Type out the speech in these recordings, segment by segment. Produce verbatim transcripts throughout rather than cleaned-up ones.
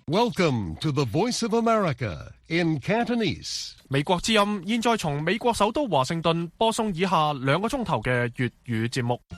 Welcome to the Voice of America in Cantonese. 美國之音現在從美國首都華盛頓播送以下兩個鐘頭嘅粵語節目。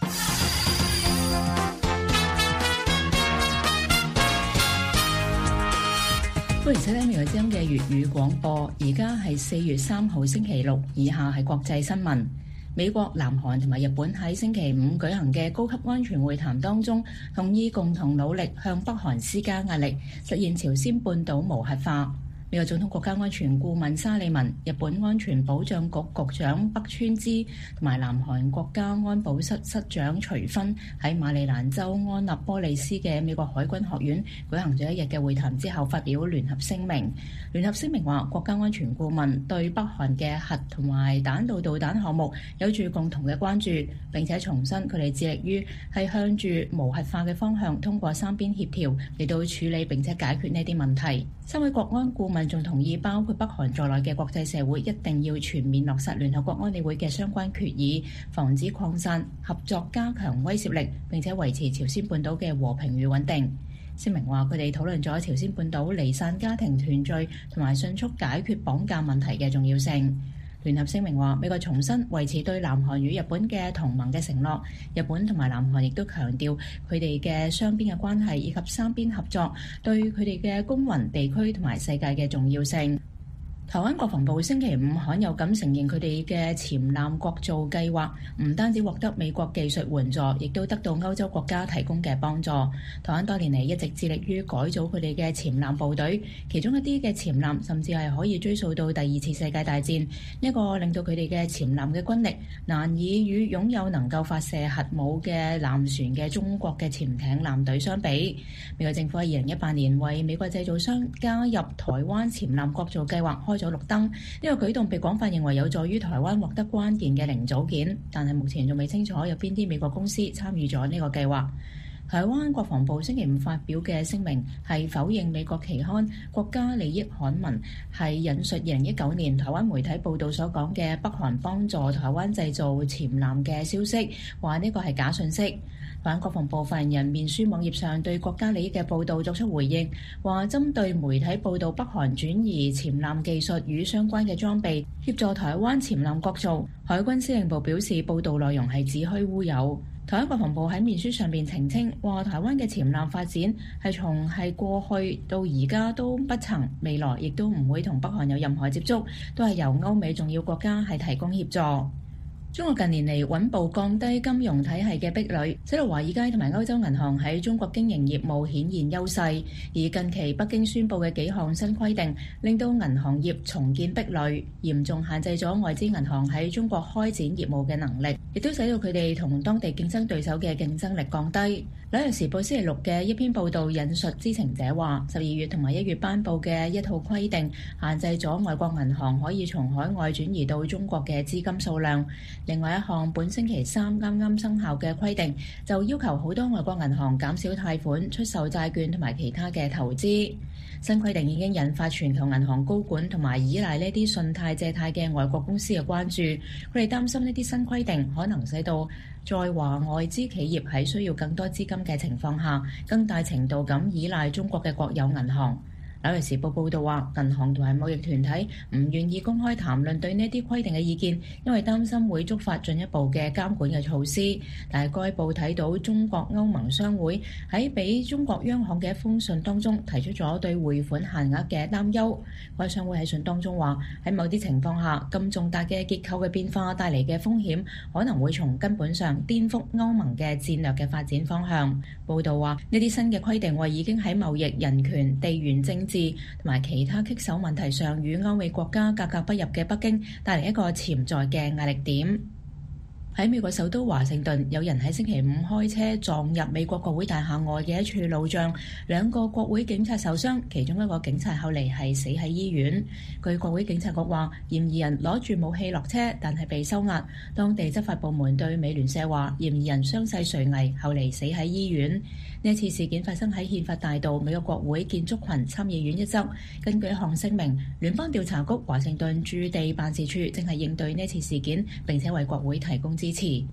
歡迎收聽美國之音嘅粵語廣播。而家係四月三號星期六，以下係國際新聞。美國、南韓同埋日本喺星期五舉行嘅高級安全會談當中，同意共同努力向北韓施加壓力，實現朝鮮半島無核化。美國總統國家安全顧問沙利文、日本安全保障局局長北川支同埋南韓國家安保室室長徐薰喺馬里蘭州安納波利斯嘅美國海軍學院舉行咗一日嘅會談之後，發表聯合聲明。聯合聲明話，國家安全顧問對北韓嘅核同埋彈道導彈項目有住共同嘅關注，並且重申佢哋致力於係向住無核化嘅方向，通過三邊協調嚟到處理並且解決呢啲問題。三位國安顧問仲同意，包括北韓在內嘅國際社會一定要全面落實聯合國安理會嘅相關決議，防止擴散、合作加強威懾力，並且維持朝鮮半島嘅和平與穩定。聲明話，佢哋討論咗朝鮮半島離散家庭團聚同埋迅速解決綁架問題嘅重要性。聯合聲明話，美國重申維持對南韓與日本嘅同盟嘅承諾，日本同埋南韓亦都強調佢哋嘅雙邊嘅關係以及三邊合作對佢哋嘅公允、地區同埋世界嘅重要性。台灣國防部星期五罕有咁承認佢哋嘅潛艦國造計劃唔單止獲得美國技術援助，亦都得到歐洲國家提供嘅幫助。台灣多年嚟一直致力於改組佢哋嘅潛艦部隊，其中一啲嘅潛艦甚至係可以追溯到第二次世界大戰，呢個令到佢哋嘅潛艦嘅軍力難以與擁有能夠發射核武嘅艦船嘅中國嘅潛艇艦隊相比。美國政府喺二零一八年為美國製造商加入台灣潛艦國造計劃開咗綠燈，呢個舉動被廣泛認為有助於台灣獲得關鍵嘅零組件，但係目前仲未清楚有邊啲美國公司參與咗呢個計劃。台灣國防部星期五發表嘅聲明係否認美國期刊《國家利益》刊文係引述二零一九年台灣媒體報道所講嘅北韓幫助台灣製造潛艦嘅消息，話呢個係假訊息。台灣國防部發言人面書網頁上對國家利益嘅報導作出回應，話針對媒體報導北韓轉移潛艦技術與相關嘅裝備，協助台灣潛艦國造，海軍司令部表示報導內容係子虛烏有。台灣國防部喺面書上面澄清，話台灣嘅潛艦發展係從係過去到而家都不曾，未來亦都唔會同北韓有任何接觸，都係由歐美重要國家係提供協助。中國近年嚟穩步降低金融體系嘅壁壘，使到華爾街同埋歐洲銀行喺中國經營業務顯現優勢。而近期北京宣布嘅幾項新規定，令到銀行業重建壁壘，嚴重限制咗外資銀行喺中國開展業務嘅能力，亦都使到佢哋同當地競爭對手嘅競爭力降低。紐約時報星期六嘅一篇報導引述知情者話，十二月同埋一月頒布嘅一套規定，限制咗外國銀行可以從海外轉移到中國嘅資金數量。另外一項本星期三啱啱生效嘅規定，就要求好多外國銀行減少貸款、出售債券同埋其他嘅投資。新規定已經引發全球銀行高管同埋依賴呢啲信貸借貸嘅外國公司嘅關注，佢哋擔心呢啲新規定可能使到在華外資企業喺需要更多資金嘅情況下，更大程度咁依賴中國嘅國有銀行。紐約時報報導話，銀行同埋貿易團體唔願意公開談論對呢啲規定嘅意見，因為擔心會觸發進一步嘅監管嘅措施。但係該報睇到中國歐盟商會喺俾中國央行嘅一封信當中提出咗對匯款限額嘅擔憂。該商會喺信當中話，喺某啲情況下，咁重大嘅結構嘅變化帶嚟嘅風險可能會從根本上顛覆歐盟嘅戰略嘅發展方向。報導話，呢啲新嘅規定為已經喺貿易、人權、地緣政治同埋其他棘手問題上與歐美國家格格不入嘅北京帶嚟一個潛在嘅壓力點。喺美國首都華盛頓，有人喺星期五開車撞入美國國會大廈外嘅一處路障，兩個國會警察受傷，其中一個警察後嚟係死喺醫院。據國會警察局話，嫌疑人攞住武器落車，但係被收押。當地執法部門對美聯社話，嫌疑人傷勢垂危，後嚟死喺醫院。呢次事件發生喺憲法大道美國國會建築群參議院一側。根據一項聲明，聯邦調查局華盛頓駐地辦事處正係應對呢次事件，並且為國會提供支持。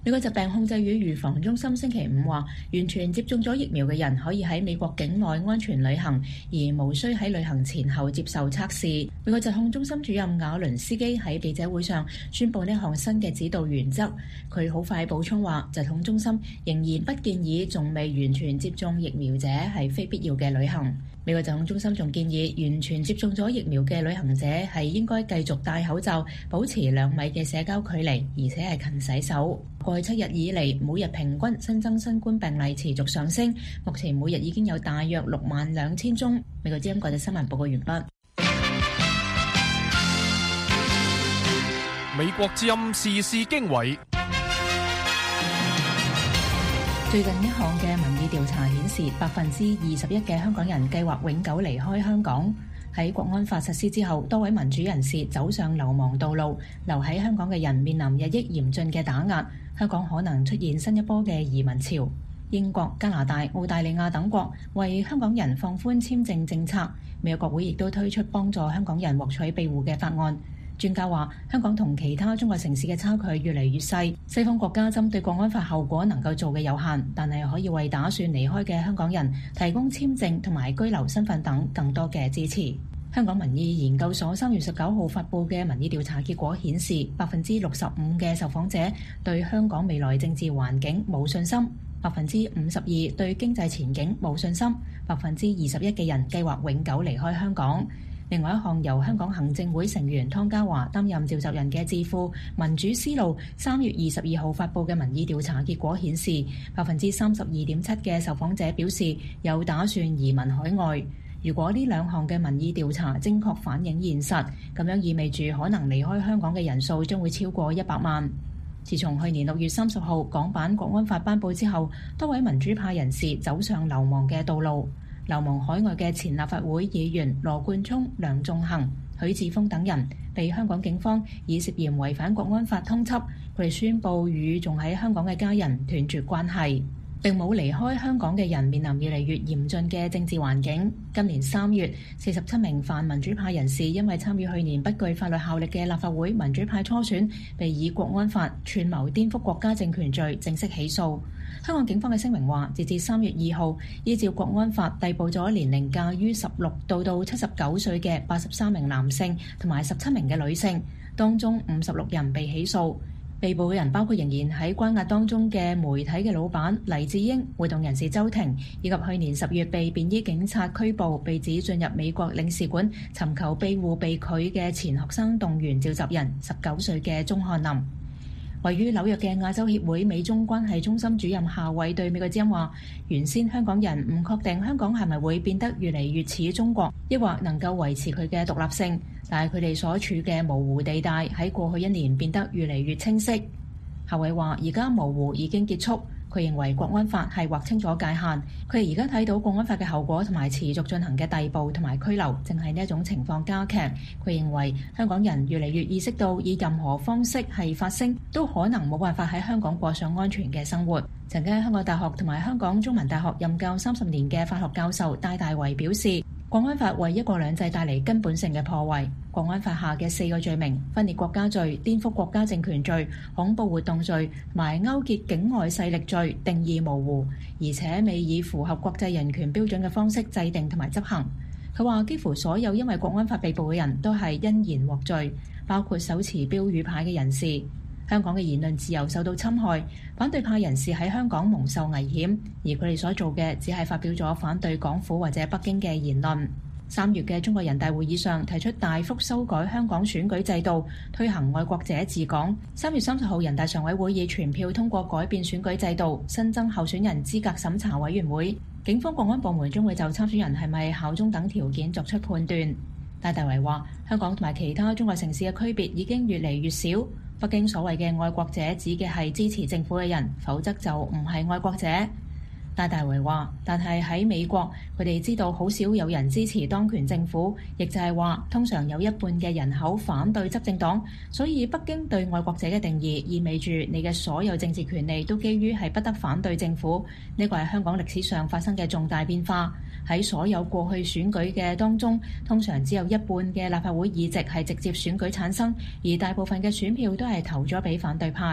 美國疾病控制與預防中心星期五話，完全接種咗疫苗嘅人可以喺美國境內安全旅行，而無需喺旅行前後接受測試。美國疾控中心主任瓦倫斯基喺記者會上宣布呢項新嘅指導原則。佢好快補充話，疾控中心仍然不建議仲未完全接種疫苗者係非必要嘅旅行。美國疾控中心仲建議完全接種咗疫苗嘅旅行者係應該繼續戴口罩，保持兩米嘅社交距離，而且係勤洗手。過去七日以嚟，每日平均新增新冠病例持續上升，目前每日已經有大約六萬兩千宗。美國之音國際新聞報告完畢。 美國之音時事經緯。 最近一項嘅民意調查顯示，百分之二十一嘅香港人計劃永久離開香港。喺國安法實施之後，多位民主人士走上流亡道路，留喺香港嘅人面臨日益嚴峻嘅打壓。香港可能出現新一波嘅移民潮。英國、加拿大、澳大利亞等國為香港人放寬簽證政策。美國國會亦都推出幫助香港人獲取庇護嘅法案。專家話，香港同其他中國城市嘅差距越嚟越細。西方國家針對國安法後果能夠做嘅有限，但係可以為打算離開嘅香港人提供簽證同埋居留身份等更多嘅支持。香港民意研究所三月十九號發布嘅民意調查結果顯示，百分之六十五嘅受訪者對香港未來政治環境冇信心，百分之五十二對經濟前景冇信心，百分之二十一嘅人計劃永久離開香港。另外一項由香港行政會成員湯家驊擔任召集人嘅智庫民主思路三月二十二號發布嘅民意調查結果顯示，百分之三十二點七嘅受訪者表示有打算移民海外。如果呢兩項嘅民意調查精確反映現實，咁樣意味住可能離開香港嘅人數將會超過一百萬。自從去年六月三十號港版國安法頒布之後，多位民主派人士走上流亡嘅道路。流亡海外嘅前立法會議員羅冠聰、梁頌恆、許智峰等人被香港警方以涉嫌違反國安法通緝，佢哋宣布與仲喺香港嘅家人斷絕關係。並冇離開香港嘅人面臨越嚟越嚴峻嘅政治環境。今年三月，四十七名泛民主派人士因為參與去年不具法律效力嘅立法會民主派初選，被以國安法串謀顛覆國家政權罪正式起訴。香港警方嘅聲明話，截至三月二號，依照國安法逮捕咗年齡介於十六到到七十九歲嘅八十三名男性同埋十七名嘅女性，當中五十六人被起訴。被捕嘅人包括仍然喺關押當中嘅媒體嘅老闆黎智英、活動人士周庭，以及去年十月被便衣警察拘捕、被指進入美國領事館尋求庇護被拒嘅前學生動員召集人十九歲嘅鍾漢林。位於紐約嘅亞洲協會美中關係中心主任夏偉對美國之音話，原先香港人唔確定香港係咪會變得越嚟越似中國，抑或能夠維持佢嘅獨立性，但係佢哋所處嘅模糊地帶喺過去一年變得越嚟越清晰。夏偉話，而家模糊已經結束。佢認為國安法係劃清咗界限，佢哋而家睇到國安法嘅後果同埋持續進行嘅逮捕同埋拘留，正係呢一種情況加劇。佢認為香港人越嚟越意識到，以任何方式係發聲，都可能冇辦法喺香港過上安全嘅生活。曾經喺香港大學同埋香港中文大學任教三十年嘅法學教授戴大為表示，國安法為一國兩制帶嚟根本性嘅破壞。國安法下嘅四個罪名，分裂國家罪、顛覆國家政權罪、恐怖活動罪同埋勾結境外勢力罪，定義模糊，而且未以符合國際人權標準嘅方式制定同埋執行。佢話幾乎所有因為國安法被捕嘅人都係因言獲罪，包括手持標語牌嘅人士。香港嘅言論自由受到侵害，反對派人士喺香港蒙受危險，而佢哋所做嘅只係發表咗反對港府或者北京嘅言論。三月嘅中國人大會議上提出大幅修改香港選舉制度，推行愛國者治港。三月三十號，人大常委會以全票通過改變選舉制度，新增候選人資格審查委員會。警方國安部門將會就參選人係咪效忠等條件作出判斷。戴大為話，香港同埋其他中國城市嘅區別已經越嚟越少。北京所謂嘅愛國者指嘅係支持政府嘅人，否則就唔係愛國者。戴大為話，但係喺美國，佢哋知道好少有人支持當權政府，亦就係話通常有一半嘅人口反對執政黨，所以北京對愛國者嘅定義意味住你嘅所有政治權利都基於係不得反對政府。呢個係香港歷史上發生嘅重大變化。喺所有過去選舉嘅當中，通常只有一半嘅立法會議席係直接選舉產生，而大部分嘅選票都係投咗俾反對派。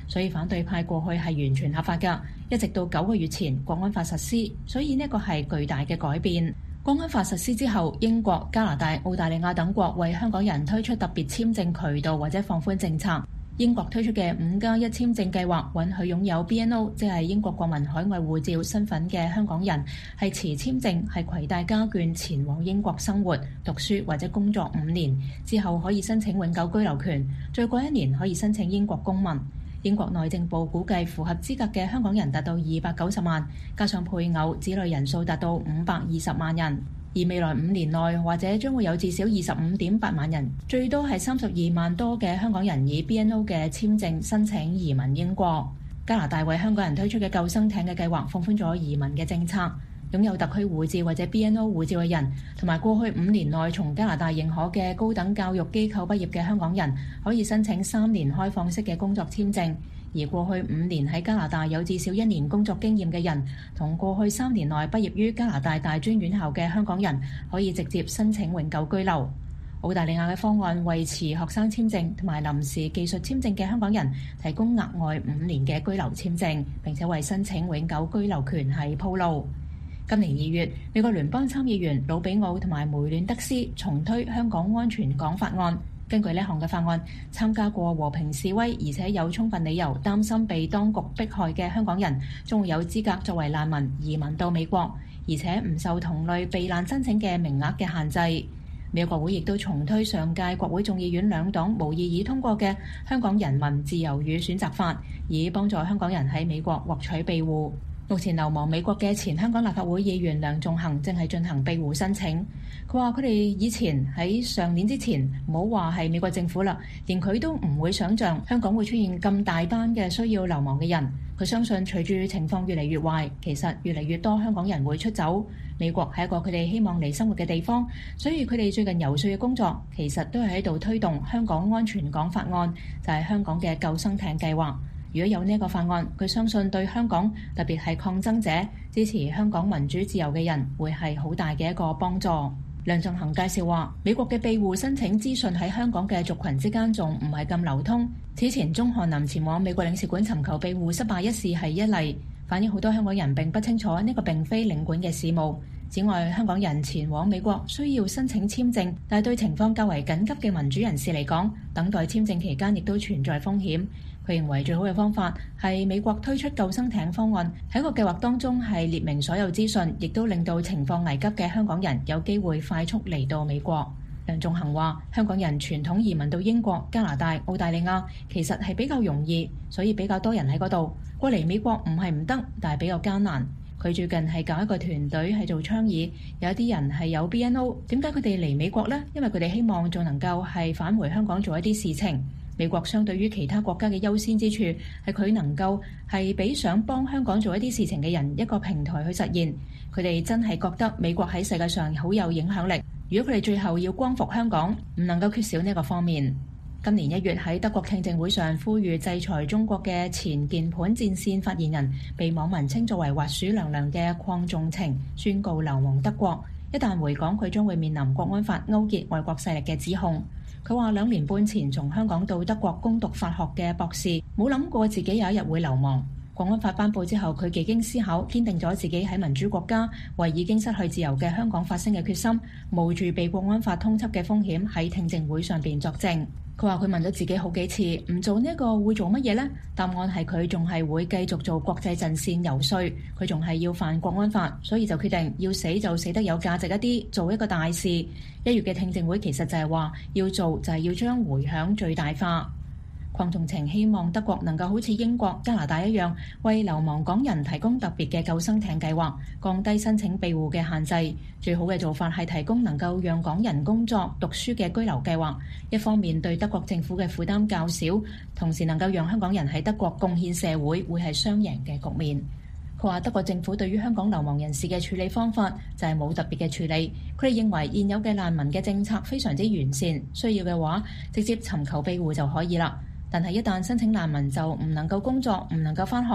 所以反對派過去係完全合法㗎，一直到九個月前國安法實施，所以呢個係巨大嘅改變。國安法實施之後，英國、加拿大、澳大利亞等國為香港人推出特別簽證渠道或者放寬政策。英國推出嘅五加一簽證計劃，允許擁有 B N O， 即係英國國民海外護照身份嘅香港人，係持簽證，係攜帶家眷前往英國生活、讀書或者工作五年之後，可以申請永久居留權，再過一年可以申請英國公民。英國內政部估計符合資格嘅香港人達到二百九十萬，加上配偶、子女人數達到五百二十萬人。而未來五年內或者將會有至少二十五點八萬人，最多係三十二萬多嘅香港人以 B N O 嘅簽證申請移民英國。加拿大為香港人推出嘅救生艇嘅計劃放寬咗移民嘅政策，擁有特區護照或者 B N O 護照嘅人，同埋過去五年內從加拿大認可嘅高等教育機構畢業嘅香港人，可以申請三年開放式嘅工作簽證。而過去五年喺加拿大有至少一年工作經驗嘅人，同過去三年內畢業於加拿大大專院校嘅香港人，可以直接申請永久居留。澳大利亞嘅方案為持學生簽證同埋臨時技術簽證嘅香港人提供額外五年嘅居留簽證，並且為申請永久居留權係鋪路。今年二月，美國聯邦參議員魯比奧同埋梅亂德斯重推香港安全港法案。根據呢項嘅法案，參加過和平示威而且有充分理由擔心被當局迫害嘅香港人，將會有資格作為難民移民到美國，而且唔受同類避難申請嘅名額嘅限制。美國國會亦都重推上屆國會眾議院兩黨無異議通過嘅《香港人民自由與選擇法》，以幫助香港人喺美國獲取庇護。目前流亡美國嘅前香港立法會議員梁頌恆正係進行庇護申請。佢話佢哋以前喺上年之前，唔好話係美國政府啦，連佢都唔會想像香港會出現咁大班嘅需要流亡嘅人。佢相信隨住情況越嚟越壞，其實越嚟越多香港人會出走。美國係一個佢哋希望嚟生活嘅地方，所以佢哋最近游說嘅工作其實都係喺度推動香港安全港法案，就係香港嘅救生艇計劃。如果有呢一個法案，佢相信對香港，特別係抗爭者、支持香港民主自由嘅人，會係好大嘅一個幫助。梁頌恆介紹話，美國嘅庇護申請資訊喺香港嘅族群之間仲唔係咁流通。此前鍾翰林前往美國領事館尋求庇護失敗一事係一例，反映好多香港人並不清楚呢個並非領館嘅事務。此外，香港人前往美國需要申請簽證，但係對情況較為緊急嘅民主人士嚟講，等待簽證期間亦都存在風險。佢認為最好嘅方法係美國推出救生艇方案，喺個計劃當中係列明所有資訊，亦都令到情況危急嘅香港人有機會快速嚟到美國。梁頌恆話：香港人傳統移民到英國、加拿大、澳大利亞，其實係比較容易，所以比較多人喺嗰度。過嚟美國唔係唔得，但係比較艱難。佢最近係搞一個團隊係做倡議，有一啲人係有 B N O， 點解佢哋嚟美國呢？因為佢哋希望仲能夠係返回香港做一啲事情。美國相對於其他國家嘅優先之處係佢能夠係俾想幫香港做一啲事情嘅人一個平台去實現。佢哋真係覺得美國喺世界上好有影響力。如果佢哋最後要光復香港，唔能夠缺少呢個方面。今年一月喺德國聽證會上呼籲制裁中國嘅前鍵盤戰線發言人，被網民稱作為滑鼠娘娘嘅鄺仲情宣告流亡德國。一旦回港，佢將會面臨國安法勾結外國勢力嘅指控。佢話兩年半前從香港到德國攻讀法學嘅博士，冇諗過自己有一日會流亡。國安法頒布之後，佢幾經思考，堅定咗自己喺民主國家為已經失去自由嘅香港發聲嘅決心，冒住被國安法通緝嘅風險喺聽證會上邊作證。佢話佢問咗自己好幾次，唔做呢個會做乜嘢呢？答案係佢仲係會繼續做國際陣線游說，佢仲係要犯國安法，所以就決定要死就死得有價值一啲，做一個大事。一月嘅聽證會其實就係話要做就係要將迴響最大化。鄺仲情希望德國能夠好似英國、加拿大一樣，為流亡港人提供特別嘅救生艇計劃，降低申請庇護嘅限制。最好嘅做法係提供能夠讓港人工作、讀書嘅居留計劃，一方面對德國政府嘅負擔較少，同時能夠讓香港人喺德國貢獻社會，會係雙贏嘅局面。佢話德國政府對於香港流亡人士嘅處理方法就係冇特別嘅處理，佢哋認為現有嘅難民嘅政策非常之完善，需要嘅話直接尋求庇護就可以啦。但係一旦申請難民就唔能夠工作，唔能夠返學，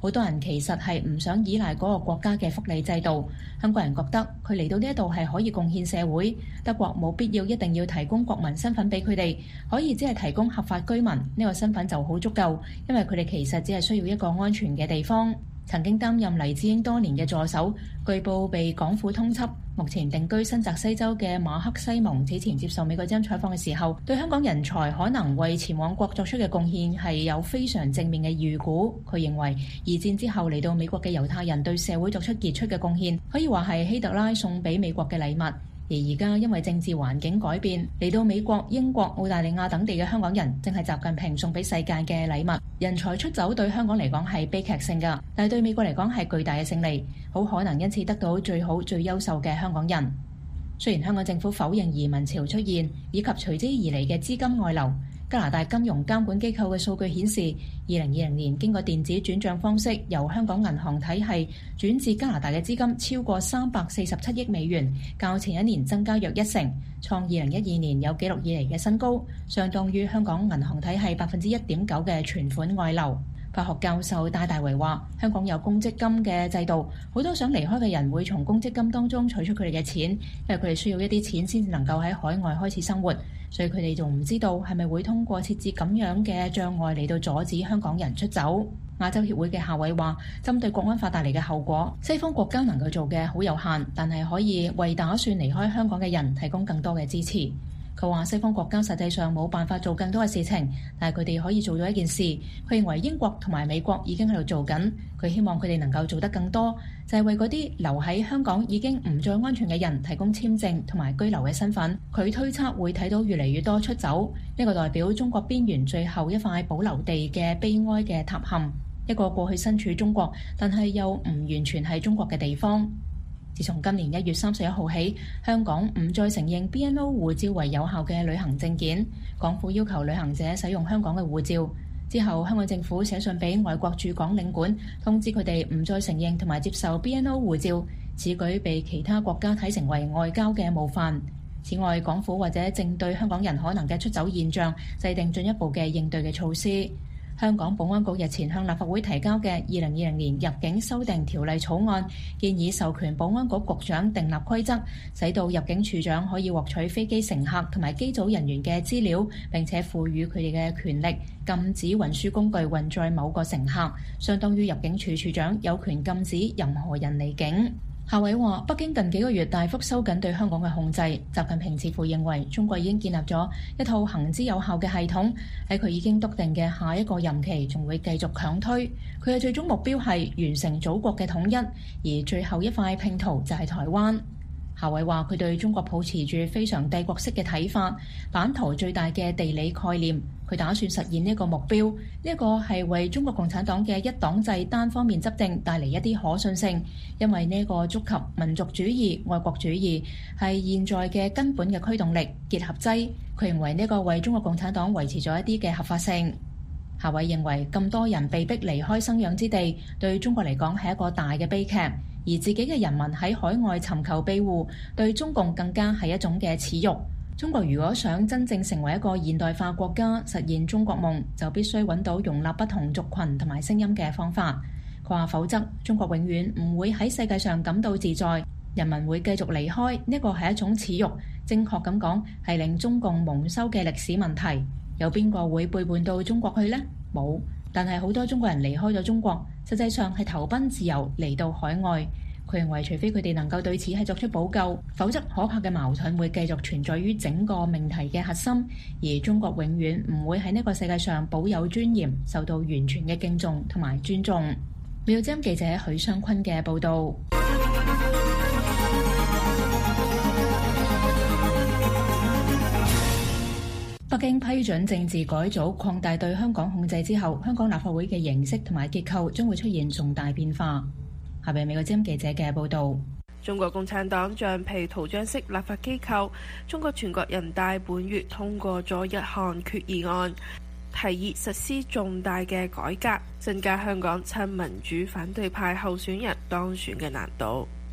好多人其實係唔想依賴嗰個國家嘅福利制度。香港人覺得佢嚟到呢一度係可以貢獻社會，德國冇必要一定要提供國民身份俾佢哋，可以只係提供合法居民呢個身份就好足夠，因為佢哋其實只係需要一個安全嘅地方。曾經擔任黎智英多年嘅助手，據報被港府通緝，目前定居新澤西州嘅馬克西蒙此前接受美國之音採訪嘅時候，對香港人才可能為前往國作出嘅貢獻係有非常正面嘅預估。佢認為二戰之後嚟到美國嘅猶太人對社會作出傑出嘅貢獻，可以話係希特拉送俾美國嘅禮物。而而家因為政治環境改變，嚟到美國、英國、澳大利亞等地嘅香港人，正係習近平送俾世界嘅禮物。人才出走對香港嚟講係悲劇性㗎，但係對美國嚟講係巨大嘅勝利，好可能因此得到最好、最優秀嘅香港人。雖然香港政府否認移民潮出現，以及隨之而嚟嘅資金外流，加拿大金融監管機構嘅數據顯示，二零二零年經過電子轉帳方式由香港銀行體系轉至加拿大嘅資金超過三百四十七億美元，較前一年增加約一成，創二零一二年有紀錄以嚟嘅新高，相當於香港銀行體系百分之一點九嘅存款外流。法學教授戴大為話：香港有公積金嘅制度，好多想離開嘅人會從公積金當中取出佢哋嘅錢，因為佢哋需要一啲錢先至能夠喺海外開始生活，所以佢哋仲唔知道係咪會通過設置咁樣嘅障礙嚟到阻止香港人出走。亞洲協會嘅夏偉話：針對國安法帶嚟嘅後果，西方國家能夠做嘅好有限，但係可以為打算離開香港嘅人提供更多嘅支持。佢話西方國家實際上冇辦法做更多嘅事情，但係佢哋可以做到一件事。佢認為英國同埋美國已經喺度做緊，佢希望佢哋能夠做得更多，就係為嗰啲留喺香港已經唔再安全嘅人提供簽證同埋居留嘅身份。佢推測會睇到越嚟越多出走，呢個代表中國邊緣最後一塊保留地嘅悲哀嘅塌陷，一個過去身處中國但係又唔完全係中國嘅地方。自從今年一月三十一號起，香港唔再承認 B N O 護照為有效嘅旅行證件，港府要求旅行者使用香港嘅護照。之後，香港政府寫信俾外國駐港領館，通知佢哋唔再承認同埋接受 B N O 護照。此舉被其他國家睇成為外交嘅冒犯。此外，港府或者正對香港人可能嘅出走現象制定進一步嘅應對嘅措施。香港保安局日前向立法會提交嘅二零二零年入境修訂條例草案，建議授權保安局局長訂立規則，使到入境處長可以獲取飛機乘客同埋機組人員嘅資料，並且賦予佢哋嘅權力，禁止運輸工具運載某個乘客，相當於入境處處長有權禁止任何人離境。夏偉話：北京近幾個月大幅收緊對香港嘅控制，習近平似乎認為中國已經建立咗一套行之有效嘅系統，喺佢已經篤定嘅下一個任期仲會繼續強推。佢嘅最終目標係完成祖國嘅統一，而最後一塊拼圖就係台灣。夏偉話：佢對中國抱持住非常帝國式嘅睇法，版圖最大嘅地理概念。佢打算實現呢個目標，呢一個係為中國共產黨嘅一黨制單方面執政帶嚟一啲可信性，因為呢個觸及民族主義、愛國主義係現在嘅根本嘅驅動力結合劑。佢認為呢個為中國共產黨維持咗一啲嘅合法性。夏偉認為咁多人被逼離開生養之地，對中國嚟講係一個大嘅悲劇，而自己嘅人民喺海外尋求庇護，對中共更加係一種嘅恥辱。中國如果想真正成為一個現代化國家，實現中國夢，就必須揾到容納不同族群同埋聲音嘅方法。佢話否則中國永遠唔會喺世界上感到自在，人民會繼續離開，呢個係一種恥辱。正確咁講，係令中共蒙羞嘅歷史問題。有邊個會背叛到中國去呢？冇。但係好多中國人離開咗中國，實際上係投奔自由嚟到海外。佢認為除非佢哋能夠對此係作出補救，否則可怕嘅矛盾會繼續存在於整個命題嘅核心，而中國永遠唔會喺呢個世界上保有尊嚴，受到完全嘅敬重同埋尊重。美國之音記者許湘坤嘅報導。北京批准政治改組擴大對香港控制之後，香港立法會嘅形式同埋結構將會出現重大變化。下邊美國之音記者嘅報導。 中國共產黨橡皮圖章式立法機構，中國全國人大本月通過咗一項決議案，提議實施重大嘅改革，增加香港親民主反對派候選人當選嘅難度。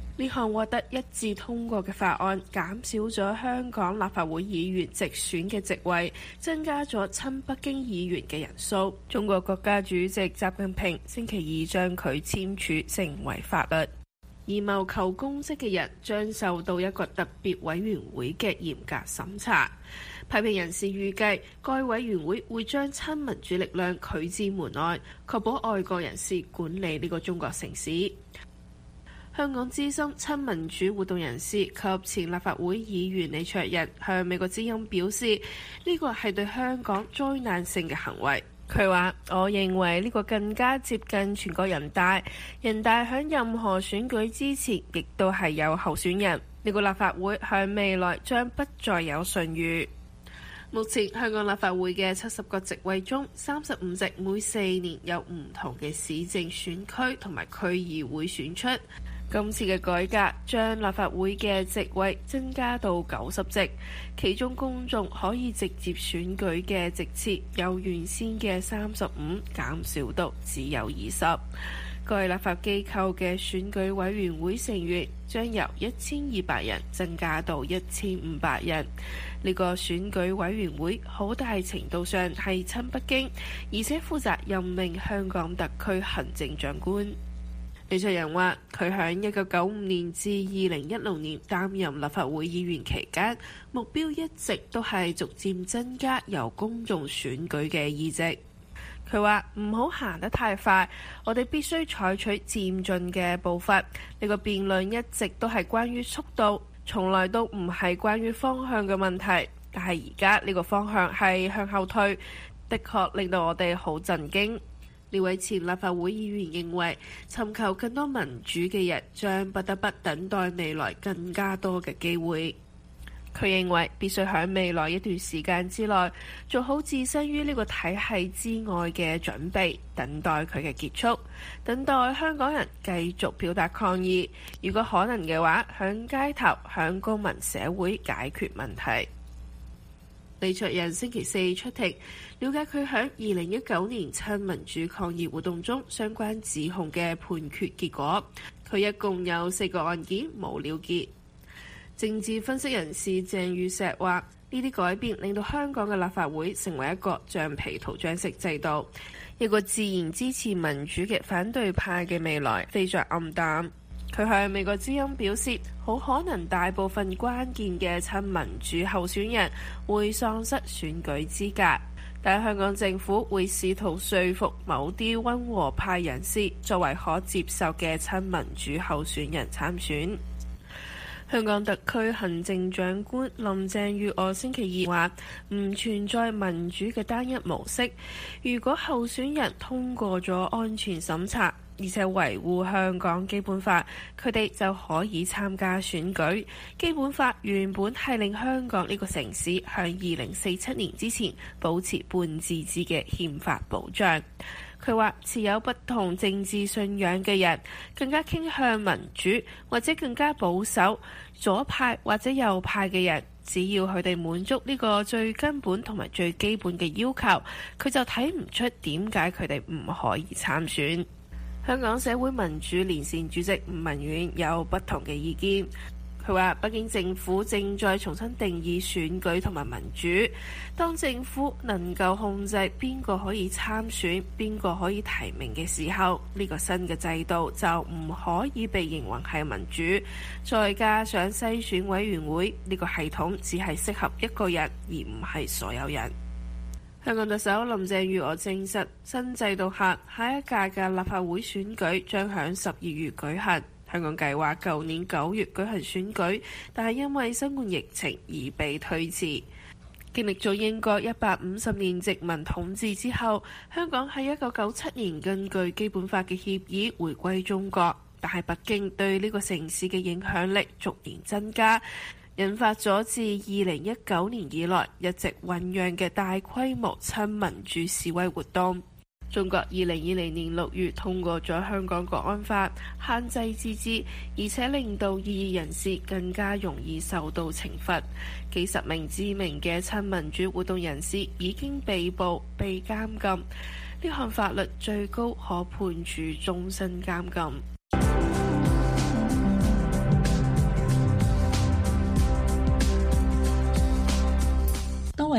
呢項獲得一致通過嘅法案，減少咗香港立法會議員直選嘅席位，增加咗親北京議員嘅人數。中國國家主席習近平星期二將佢簽署成為法律。而謀求公職嘅人將受到一個特別委員會嘅嚴格審查。批評人士預計，該委員會會將親民主力量拒之門外，確保外國人士管理呢個中國城市。香港資深親民主活動人士及前立法會議員李卓人向美國之音表示，呢個係對香港災難性嘅行為。佢話：我認為呢個更加接近全國人大，人大響任何選舉之前亦都係有候選人。呢個立法會響未來將不再有信譽。目前香港立法會嘅七十個席位中，三十五席每四年有唔同嘅市政選區同埋區議會選出。今次嘅改革將立法會嘅席位增加到九十席，其中公眾可以直接選舉嘅席次由原先嘅三十五減少到只有二十。該立法機構嘅選舉委員會成員將由一千二百人增加到一千五百人。呢個選舉委員會好大程度上係親北京，而且負責任命香港特區行政長官。李卓人話：佢響一九九五年至二零一六年擔任立法會議員期間，目標一直都係逐漸增加由公眾選舉嘅議席。佢話唔好行得太快，我哋必須採取漸進嘅步伐。呢個辯論一直都係關於速度，從來都唔係關於方向嘅問題。但係而家呢個方向係向後退，的確令到我哋好震驚。呢位前立法會議員認為，尋求更多民主嘅人將不得不等待未來更加多嘅機會。佢認為必須喺未來一段時間之內做好置身於呢個體系之外嘅準備，等待佢嘅結束，等待香港人繼續表達抗議。如果可能嘅話，響街頭、響公民社會解決問題。李卓人星期四出庭，了解佢響二零一九年親民主抗議活動中相關指控嘅判決結果。佢一共有四個案件無了結。政治分析人士鄭宇碩話：呢啲改變令到香港嘅立法會成為一個橡皮圖章式制度，一個自然支持民主嘅反對派嘅未來非常暗淡。佢向美國之音表示，好可能大部分關鍵嘅親民主候選人會喪失選舉資格，但香港政府會試圖說服某啲溫和派人士作為可接受嘅親民主候選人參選。香港特區行政長官林鄭月娥星期二話：唔存在民主嘅單一模式。如果候選人通過咗安全審查，而且維護香港基本法，佢哋就可以參加選舉。基本法原本係令香港呢個城市向二零四七年之前保持半自治嘅憲法保障。佢話持有不同政治信仰嘅人，更加傾向民主或者更加保守左派或者右派嘅人，只要佢哋滿足呢個最根本同埋最基本嘅要求，佢就睇唔出點解佢哋唔可以參選。香港社會民主連線主席吳文遠有不同嘅意見。佢話北京政府正在重新定義選舉同埋民主。當政府能夠控制邊個可以參選、邊個可以提名嘅時候，呢個新嘅制度就唔可以被認為係民主。再加上篩選委員會呢個系統只係適合一個人，而唔係所有人。香港特首林鄭月娥證實，新制度下下一屆嘅立法會選舉將響十二月舉行。香港計劃舊年九月舉行選舉，但係因為新冠疫情而被推遲。經歷咗英國一百五十年殖民統治之後，香港喺一九九七年根據基本法嘅協議回歸中國，但係北京對呢個城市嘅影響力逐年增加，引發咗自二零一九年以來一直醖釀嘅大規模親民主示威活動。中國二零二零年六月通過咗香港國安法，限制自治，而且令到異議人士更加容易受到懲罰。幾十名知名嘅親民主活動人士已經被捕、被監禁。呢項法律最高可判處終身監禁。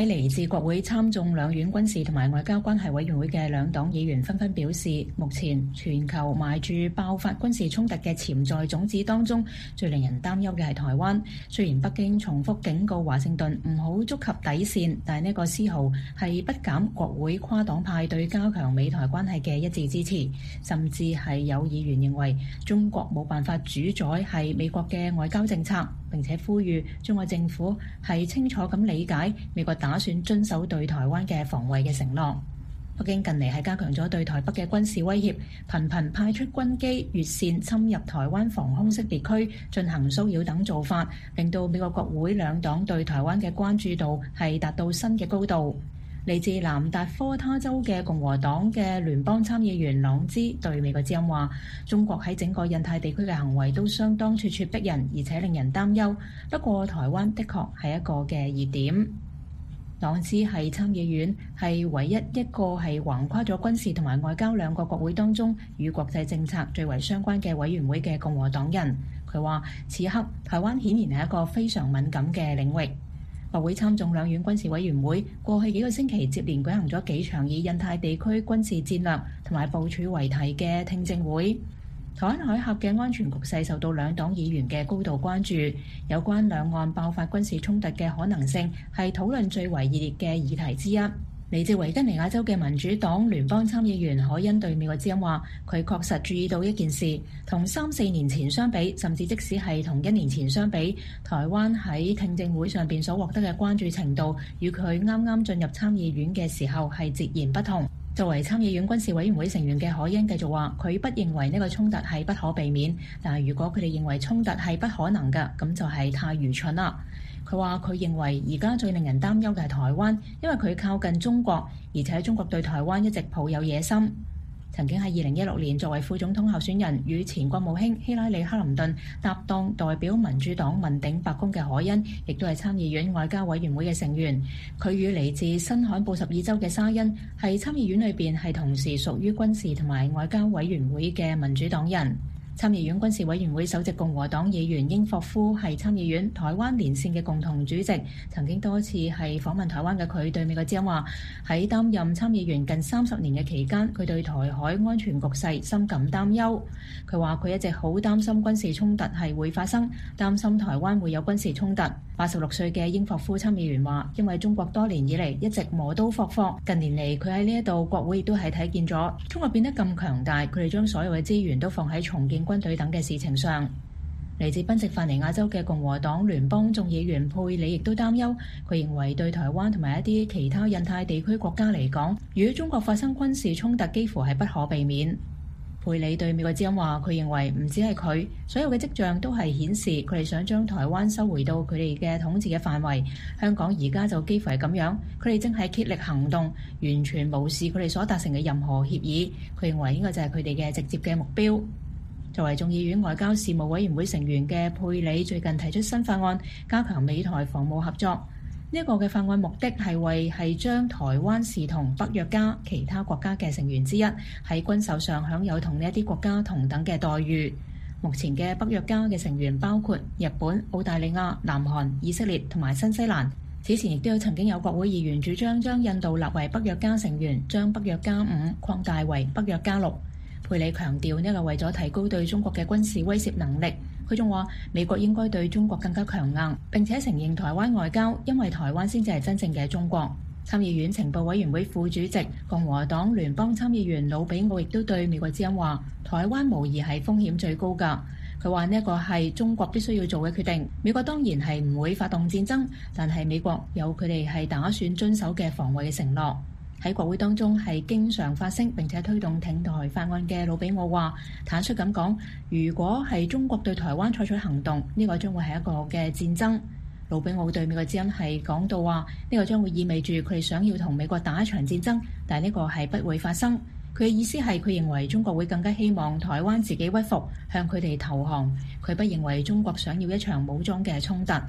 位嚟自國會參眾兩院軍事同埋外交關係委員會嘅兩黨議員紛紛表示，目前全球邁住爆發軍事衝突嘅潛在種子當中，最令人擔憂嘅係台灣。雖然北京重複警告華盛頓唔好觸及底線，但係呢個絲毫係不減國會跨黨派對加強美台關係嘅一致支持，甚至係有議員認為中國冇辦法主宰係美國嘅外交政策，並且呼籲中國政府係清楚咁理解美國打算遵守對台灣嘅防衛嘅承諾。北京近嚟係加強咗對台北嘅軍事威脅，頻頻派出軍機越線侵入台灣防空識別區進行騷擾等做法，令到美國國會兩黨對台灣嘅關注度係達到新嘅高度。嚟自南達科他州嘅共和黨嘅聯邦參議員朗茲對美國之音話，中國喺整個印太地區嘅行為都相當咄咄逼人，而且令人擔憂。不過台灣的確係一個嘅熱點。朗茲係參議院係唯一一個係橫跨咗軍事同埋外交兩個國會當中與國際政策最為相關嘅委員會嘅共和黨人。佢話：此刻台灣顯然係一個非常敏感嘅領域。國會參眾兩院軍事委員會過去幾個星期接連舉行咗幾場以印太地區軍事戰略同埋部署為題嘅聽證會。台灣海峽嘅安全局勢受到兩黨議員嘅高度關注，有關兩岸爆發軍事衝突嘅可能性係討論最為熱烈嘅議題之一。嚟自維吉尼亞州嘅民主黨聯邦參議員凱恩對美國之音話，佢確實注意到一件事，同三四年前相比，甚至即使係同一年前相比，台灣喺聽證會上邊所獲得嘅關注程度，與佢啱啱進入參議院嘅時候係截然不同。作為參議院軍事委員會成員嘅凱恩繼續話，佢不認為呢個衝突係不可避免，但係如果佢哋認為衝突係不可能嘅，咁就係太愚蠢啦。佢話佢認為而家最令人擔憂嘅係台灣，因為佢靠近中國，而且中國對台灣一直抱有野心。曾經喺二零一六年作為副總統候選人與前國務卿希拉里克林頓搭檔代表民主黨問鼎白宮嘅凱恩，亦都係參議院外交委員會嘅成員。佢與嚟自新罕布什爾州嘅沙恩係參議院裏邊係同時屬於軍事同埋外交委員會嘅民主黨人。參議院軍事委員會首席共和黨議員英霍夫係參議院台灣連線嘅共同主席，曾經多次係訪問台灣嘅佢對美國之音話，喺擔任參議員近三十年嘅期間，佢對台海安全局勢深感擔憂。佢話佢一直好擔心軍事衝突係會發生，擔心台灣會有軍事衝突。八十六歲嘅英霍夫參議員話，因為中國多年以嚟一直磨刀霍霍，近年嚟佢喺呢一度國會亦都係睇見咗中國變得咁強大，佢哋將所有嘅資源都放喺重建軍隊等嘅事情上。嚟自賓夕法尼亞州嘅共和黨聯邦眾議員佩里亦都擔憂，佢認為對台灣同埋一啲其他印太地區國家嚟講，如果中國發生軍事衝突，幾乎係不可避免。佩里對美國之音話，佢認為唔止係佢，所有嘅跡象都係顯示佢哋想將台灣收回到佢哋嘅統治嘅範圍。香港而家就幾乎係咁樣，佢哋正係竭力行動，完全無視佢哋所達成嘅任何協議。佢認為呢個就係佢哋嘅直接嘅目標。作為眾議院外交事務委員會成員嘅佩里最近提出新法案，加強美台防務合作。呢一個嘅法案目的係為係將台灣視同北約加其他國家嘅成員之一，喺軍售上享有同呢一啲國家同等嘅待遇。目前嘅北約加嘅成員包括日本、澳大利亞、南韓、以色列同埋新西蘭。此前亦都有曾經有國會議員主張將印度立為北約加成員，將北約加五擴大為北約加六。佩里強調呢個為咗提高對中國嘅軍事威懾能力。佢仲話美國應該對中國更加強硬，並且承認台灣外交，因為台灣先至係真正嘅中國。參議院情報委員會副主席共和黨聯邦參議員魯比奧亦都對美國之音話，台灣無疑係風險最高㗎。佢話呢一個係中國必須要做嘅決定。美國當然係唔會發動戰爭，但係美國有佢哋係打算遵守嘅防衛嘅承諾。喺國會當中係經常發聲並且推動挺台法案嘅魯比奧話，坦率咁講，如果係中國對台灣採取行動，呢個將會係一個嘅戰爭。魯比奧對美國之音係講到話，呢個將會意味住佢哋想要同美國打一場戰爭，但係呢個係不會發生。佢嘅意思係佢認為中國會更加希望台灣自己屈服，向佢哋投降。佢不認為中國想要一場武裝嘅衝突。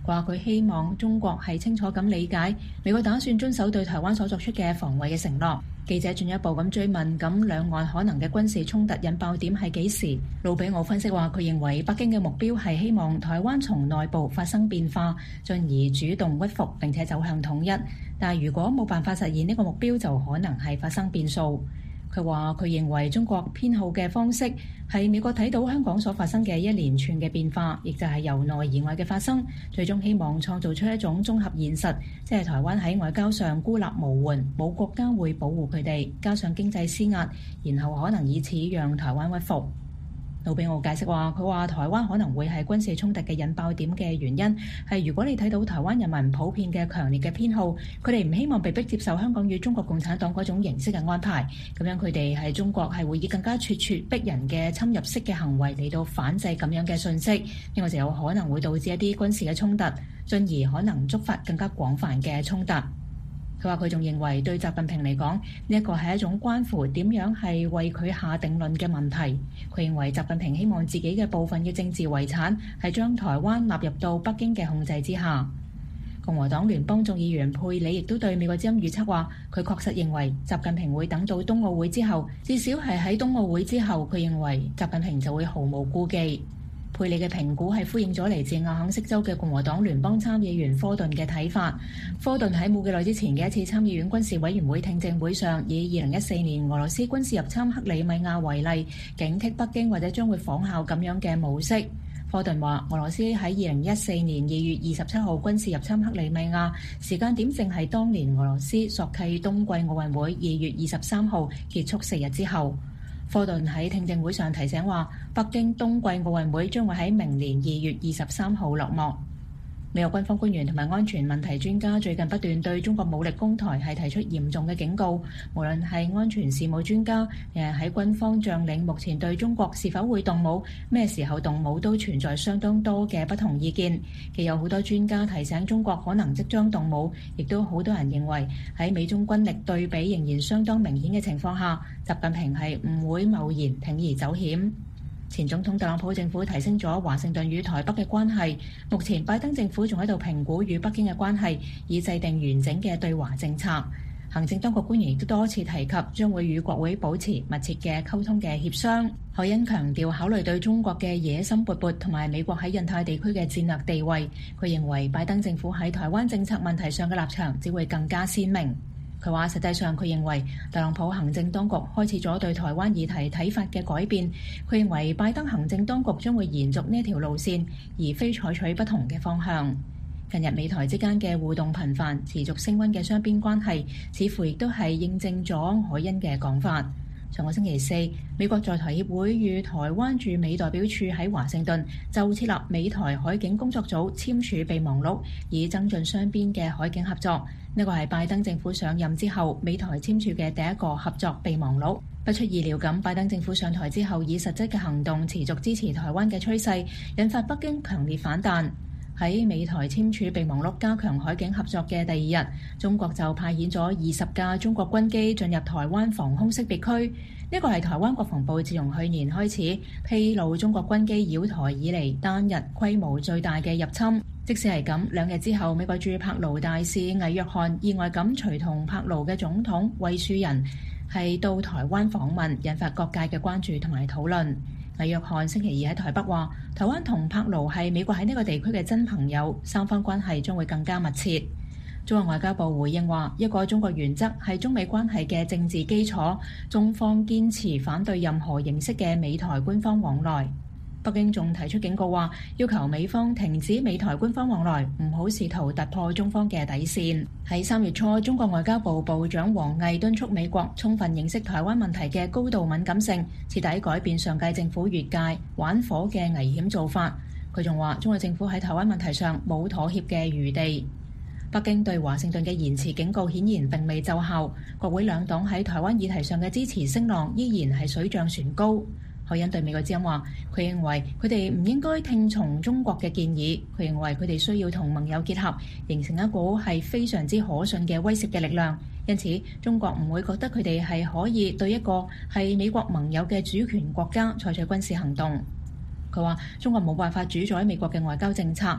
佢話佢希望中國係清楚咁理解美國打算遵守對台灣所作出嘅防衛嘅承諾。記者進一步咁追問，咁兩岸可能嘅軍事衝突引爆點係幾時？魯比奧分析話，佢認為北京嘅目標係希望台灣從內部發生變化，進而主動屈服並且走向統一。但係如果冇辦法實現呢個目標，就可能係發生變數。佢話佢認為中國偏好嘅方式係美國睇到香港所發生嘅一連串嘅變化，亦就係由內而外嘅發生，最終希望創造出一種綜合現實，即係台灣喺外交上孤立無援，冇國家會保護佢哋，加上經濟施壓，然後可能以此讓台灣屈服。魯比奧解釋話，佢話台灣可能會係軍事衝突嘅引爆點嘅原因係，如果你睇到台灣人民普遍嘅強烈嘅偏好，佢哋唔希望被迫接受香港與中國共產黨嗰種形式嘅安排，咁樣佢哋喺中國係會以更加咄咄逼人嘅侵入式嘅行為嚟到反制咁樣嘅訊息，呢個就有可能會導致一啲軍事嘅衝突，進而可能觸發更加廣泛嘅衝突。佢話佢仲認為對習近平嚟講，呢一個係一種關乎點樣係為佢下定論嘅問題。佢認為習近平希望自己嘅部分嘅政治遺產係將台灣納入到北京嘅控制之下。共和黨聯邦眾議員佩里亦都對美國之音預測話，佢確實認為習近平會等到冬奧會之後，至少係喺冬奧會之後，佢認為習近平就會毫無顧忌。佩里嘅評估係呼應咗嚟自亞肯色州嘅共和黨聯邦參議員科頓嘅睇法。科頓喺冇幾耐之前嘅一次參議院軍事委員會聽證會上，以二零一四年俄羅斯軍事入侵克里米亞為例，警惕北京或者將會仿效咁樣嘅模式。科頓話，俄羅斯喺二零一四年二月二十七號軍事入侵克里米亞，時間點正係當年俄羅斯索契冬季奧運會二月二十三號結束四日之後。科頓喺聽證會上提醒話，北京冬季奧運會將會喺明年二月二十三號落幕。美國軍方官員同埋安全問題專家最近不斷對中國武力攻台係提出嚴重嘅警告，無論係安全事務專家，誒喺軍方將領目前對中國是否會動武、咩時候動武都存在相當多嘅不同意見。既有好多專家提醒中國可能即將動武，亦都好多人認為喺美中軍力對比仍然相當明顯嘅情況下，習近平係唔會貿然鋌而走險。前總統特朗普政府提升咗華盛頓與台北嘅關係，目前拜登政府仲喺度評估與北京嘅關係，以制定完整嘅對華政策。行政當局官員亦都多次提及將會與國會保持密切嘅溝通嘅協商。凱恩強調，考慮對中國嘅野心勃勃同埋美國喺印太地區嘅戰略地位，佢認為拜登政府喺台灣政策問題上嘅立場只會更加鮮明。佢話：實際上，佢認為特朗普行政當局開始咗對台灣議題睇法嘅改變。佢認為拜登行政當局將會延續呢條路線，而非採取不同嘅方向。近日美台之間嘅互動頻繁、持續升溫嘅雙邊關係，似乎亦都係印證咗凱恩嘅講法。上個星期四，美國在台協會與台灣駐美代表處喺華盛頓就設立美台海警工作組簽署備忘錄，以增進雙邊嘅海警合作。呢個係拜登政府上任之後，美台簽署嘅第一個合作備忘錄。不出意料咁，拜登政府上台之後，以實質嘅行動持續支持台灣嘅趨勢，引發北京強烈反彈。喺美台簽署備忘錄加強海警合作嘅第二日，中國就派遣咗二十架中國軍機進入台灣防空識別區。呢個係台灣國防部自從去年開始披露中國軍機擾台以嚟單日規模最大嘅入侵。即使係咁，兩日之後，美國駐柏勞大使魏約翰意外咁隨同柏勞嘅總統惠恕仁係到台灣訪問，引發各界嘅關注同埋討論。魏約翰星期二喺台北話，台灣同柏勞係美國喺呢個地區嘅真朋友，三方關係將會更加密切。中國外交部回應話，一個中國原則係中美關係嘅政治基礎，中方堅持反對任何形式嘅美台官方往來。北京仲提出警告話，要求美方停止美台官方往來，唔好試圖突破中方嘅底線。喺三月初，中國外交部部長王毅敦促美國充分認識台灣問題嘅高度敏感性，徹底改變上屆政府越界玩火嘅危險做法。佢仲話，中國政府喺台灣問題上冇妥協嘅餘地。北京對華盛頓嘅言辭警告顯然並未奏效，國會兩黨喺台灣議題上嘅支持聲浪依然係水漲船高。凱恩對美國之音話，佢認為佢哋唔應該聽從中國嘅建議，佢認為佢哋需要同盟友結合，形成一股係非常之可信嘅威懾嘅力量。因此，中國唔會覺得佢哋係可以對一個係美國盟友嘅主權國家採取軍事行動。佢話中國冇辦法主宰美國嘅外交政策。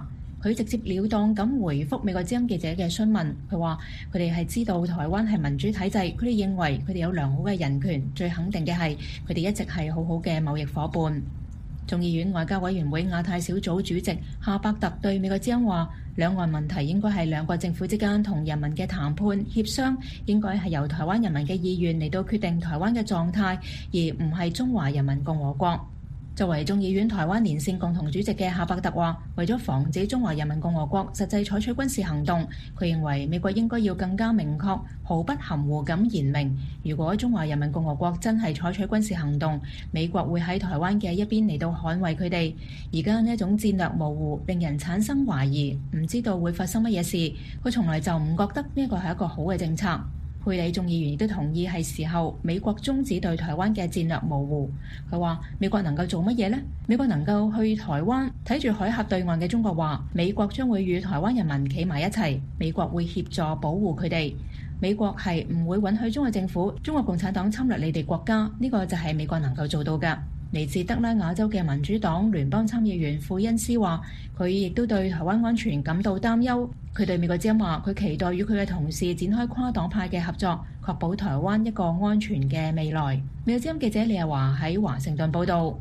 佢直接了當咁回覆美國之音記者嘅詢問，佢話佢哋係知道台灣係民主體制，佢哋認為佢哋有良好嘅人權，最肯定嘅係佢哋一直係好好嘅貿易夥伴。眾議院外交委員會亞太小組主席夏伯特對美國之音話，兩岸問題應該係兩國政府之間同人民嘅談判協商，應該係由台灣人民嘅意願嚟到決定台灣嘅狀態，而唔係中華人民共和國。作為眾議院台灣連線共同主席嘅夏伯特話，為咗防止中華人民共和國實際採取軍事行動，佢認為美國應該要更加明確、毫不含糊咁言明，如果中華人民共和國真係採取軍事行動，美國會喺台灣嘅一邊嚟到捍衛佢哋。而家呢一種戰略模糊，令人產生懷疑，唔知道會發生乜嘢事。佢從來就唔覺得呢個係一個好嘅政策。佩里眾議員亦都同意係時候美國終止對台灣嘅戰略模糊。佢話美國能夠做乜嘢呢？美國能夠去台灣睇住海峽對岸嘅中國話，美國將會與台灣人民企埋一齊，美國會協助保護佢哋。美國係唔會允許中國政府、中國共產黨侵略你哋國家，呢個就係美國能夠做到嘅。嚟自德拉瓦州嘅民主黨聯邦參議員庫恩斯話，佢亦都對台灣安全感到擔憂。佢對美國之音話，佢期待與佢嘅同事展開跨黨派嘅合作，確保台灣一個安全嘅未來。美國之音記者李日華喺華盛頓報導。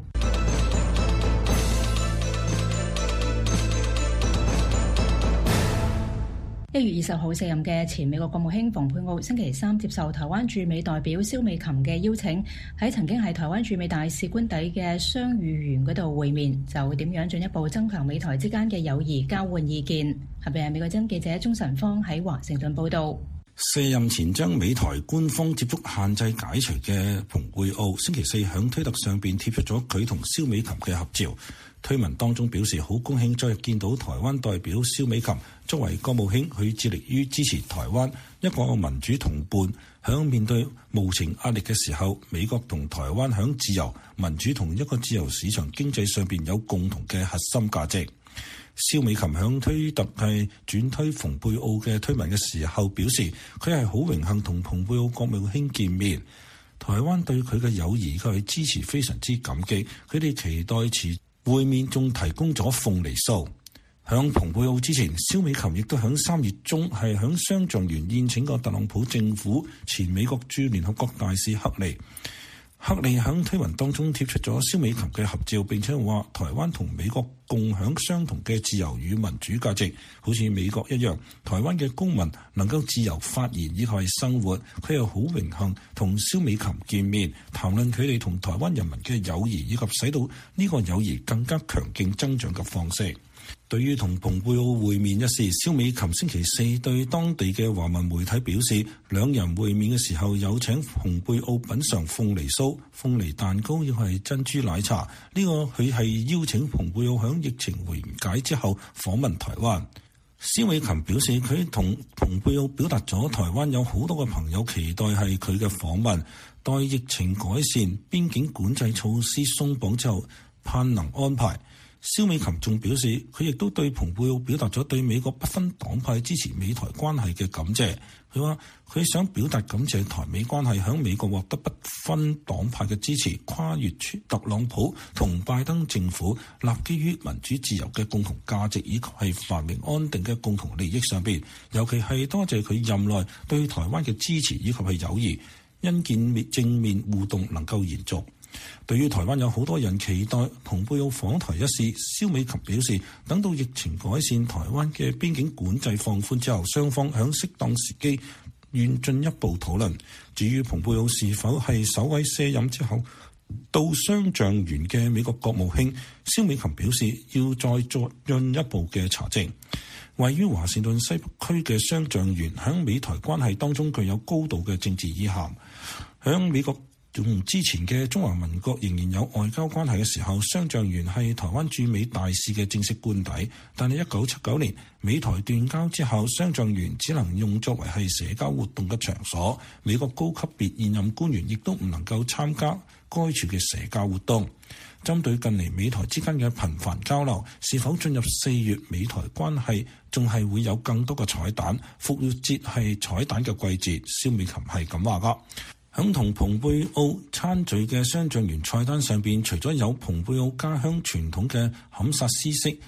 一月二十號卸任嘅前美國國務卿蓬佩奧星期三接受台灣駐美代表蕭美琴嘅邀請，喺曾經係台灣駐美大使官邸嘅雙語園嗰度會面，就點樣進一步增強美台之間嘅友誼交換意見。下邊係美國之音記者鍾晨芳喺華盛頓報導。 卸任前將美台官方接觸限制解除嘅蓬佩奧，星期四響推特上邊貼出咗佢同蕭美琴嘅合照。推文當中表示好高興再日見到台灣代表蕭美琴，作為國務卿，佢致力於支持台灣一個民主同伴。響面對無情壓力嘅時候，美國同台灣響自由、民主同一個自由市場經濟上邊有共同嘅核心價值。蕭美琴響推特係轉推蓬佩奧嘅推文嘅時候表示，佢係好榮幸同蓬佩奧國務卿見面，台灣對佢嘅友誼佢係支持非常之感激，佢哋期待遲會面，仲提供咗鳳梨酥。響蓬佩奧之前，蕭美琴亦都響三月中係響雙橡園宴請過特朗普政府前美國駐聯合國大使克利。克利響推文當中貼出咗蕭美琴嘅合照，並且話台灣同美國共享相同嘅自由與民主價值，好似美國一樣，台灣嘅公民能夠自由發言以及係生活。佢又好榮幸同蕭美琴見面，談論佢哋同台灣人民嘅友誼以及使到呢個友誼更加強勁增長嘅方式。對於同蓬佩奧會面一事，蕭美琴星期四對當地嘅華文媒體表示，兩人會面嘅時候有請蓬佩奧品嚐鳳梨酥、鳳梨蛋糕，亦係珍珠奶茶。呢個佢係邀請蓬佩奧響疫情緩解之後訪問台灣。蕭美琴表示，佢同蓬佩奧表達咗台灣有好多個朋友期待係佢嘅訪問，待疫情改善、邊境管制措施鬆綁之後，盼能安排。蕭美琴仲表示，佢亦都對蓬佩奧表達咗對美國不分黨派支持美台關係嘅感謝。佢話佢想表達感謝台美關係響美國獲得不分黨派嘅支持，跨越特朗普同拜登政府立基於民主自由嘅共同價值以及係繁榮安定嘅共同利益上邊，尤其係多謝佢任內對台灣嘅支持以及係友誼，因見正面互動能夠延續。對於台灣有好多人期待蓬佩奧訪台一事，蕭美琴表示，等到疫情改善，台灣嘅邊境管制放寬之後，雙方響適當時機願進一步討論。至於蓬佩奧是否係首位卸任之後到雙橡園嘅美國國務卿，蕭美琴表示要再作進一步嘅查證。位於華盛頓西北區嘅雙橡園響美台關係當中具有高度嘅政治意涵。響美國同之前嘅中華民國仍然有外交關係嘅時候，雙橡園係台灣駐美大使嘅正式官邸。但係一九七九年美台斷交之後，雙橡園只能用作為係社交活動嘅場所，美國高級別現任官員亦都唔能夠參加該處嘅社交活動。針對近嚟美台之間嘅頻繁交流，是否進入四月美台關係仲係會有更多嘅彩蛋？復活節係彩蛋嘅季節，蕭美琴係咁話噶。響同蓬佩奧餐聚嘅雙橡園菜單上邊，除咗有蓬佩奧家鄉傳統嘅坎薩斯式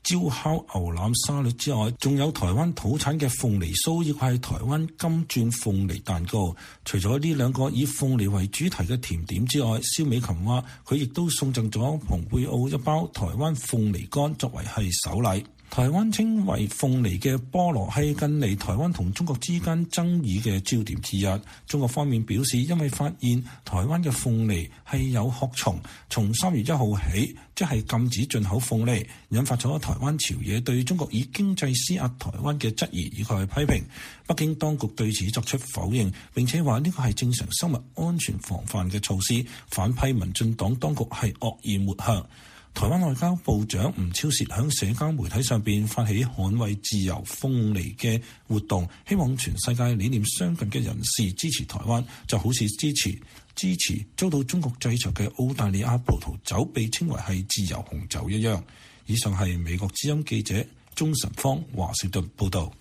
燒烤牛腩沙律之外，仲有台灣土產嘅鳳梨酥，亦係台灣金鑽鳳梨蛋糕。除咗呢兩個以鳳梨為主題嘅甜點之外，蕭美琴話佢亦都送贈咗蓬佩奧一包台灣鳳梨乾作為係首禮。台灣稱為鳳梨嘅菠蘿係近嚟台灣同中國之間爭議嘅焦點之一。中國方面表示，因為發現台灣嘅鳳梨係有殼蟲，從三月一號起即係禁止進口鳳梨，引發咗台灣朝野對中國以經濟施壓台灣嘅質疑以及批評。北京當局對此作出否認，並且話呢個係正常生物安全防範嘅措施，反批民進黨當局係惡意抹黑。台灣外交部長吳釗燮喺社交媒體上邊發起捍衛自由鳳梨嘅活動，希望全世界理念相近嘅人士支持台灣，就好似支持支持遭到中國制裁嘅澳大利亞葡萄酒被稱為係自由紅酒一樣。以上係美國之音記者鍾晨芳華盛頓報道。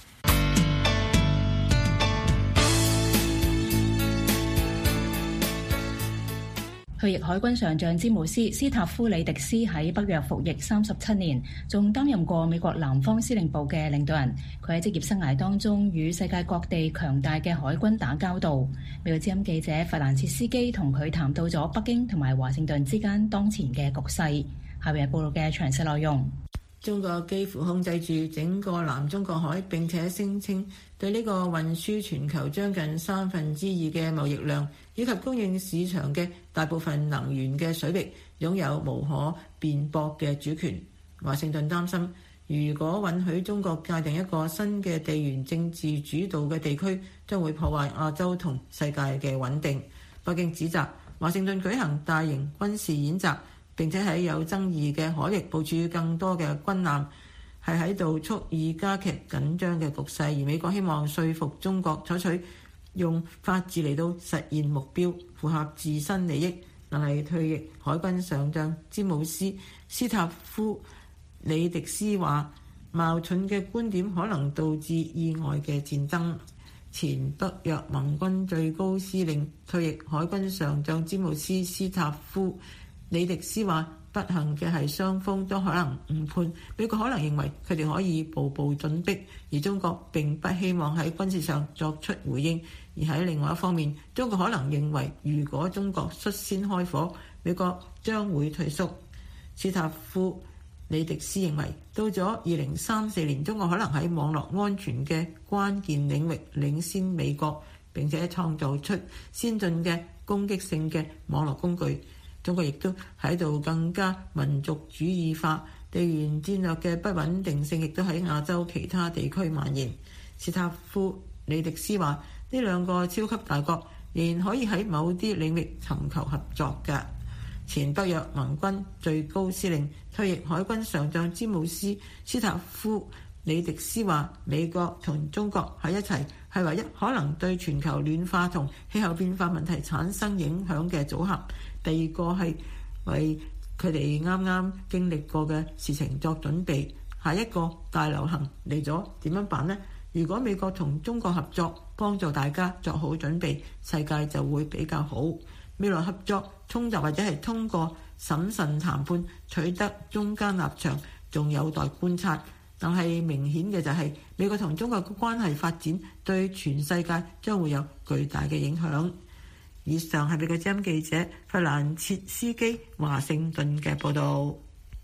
退役海軍上將詹姆斯·斯塔夫里迪斯喺北約服役三十七年，仲擔任過美國南方司令部嘅領導人。佢喺職業生涯當中與世界各地強大嘅海軍打交道。美國之音記者弗蘭切斯基同佢談到咗北京同埋華盛頓之間當前嘅局勢。下面係報道嘅詳細內容。 中國幾乎控制住整個南中國海，並且聲稱對呢個運輸全球將近三分之二嘅貿易量以及供應市場嘅大部分能源嘅水域擁有無可辯駁嘅主權。華盛頓擔心，如果允許中國界定一個新嘅地緣政治主導嘅地區，將會破壞亞洲同世界嘅穩定。北京指責華盛頓舉行大型軍事演習，並且喺有爭議嘅海域部署更多嘅軍艦，係喺度蓄意加劇緊張嘅局勢。而美國希望說服中國採取用法治嚟到實現目標，符合自身利益。但係退役海軍上將詹姆斯·斯塔夫里迪斯話，矛盾嘅觀點可能導致意外嘅戰爭。前北約盟軍最高司令、退役海軍上將詹姆斯·斯塔夫李迪斯話，不幸嘅係雙方都可能誤判，美國可能認為佢哋可以步步進逼，而中國並不希望喺軍事上作出回應。而喺另外一方面，中國可能認為如果中國率先開火，美國將會退縮。斯塔夫李迪斯認為，到咗二零三四年，中國可能喺網絡安全嘅關鍵領域領先美國，並且創造出先進嘅攻擊性嘅網絡工具。中國亦都喺度更加民族主義化，地緣戰略嘅不穩定性亦都喺亞洲其他地區蔓延。斯塔夫里迪斯話，呢兩個超級大國仍然可以喺某啲領域尋求合作嘅。前北約盟軍最高司令、退役海軍上將詹姆斯·斯塔夫里迪斯話，美國同中國喺一齊係唯一可能對全球暖化同氣候變化問題產生影響嘅組合。第二個係為佢哋啱啱經歷過嘅事情作準備。下一個大流行嚟咗，點樣辦呢？如果美國同中國合作，幫助大家作好準備，世界就會比較好。未來合作、衝突或者係通過審慎談判取得中間立場，仲有待觀察。但係明顯嘅就係、是、美國同中國嘅關係發展對全世界將會有巨大嘅影響。以上係美國之音記者弗蘭切斯基華盛頓嘅報導。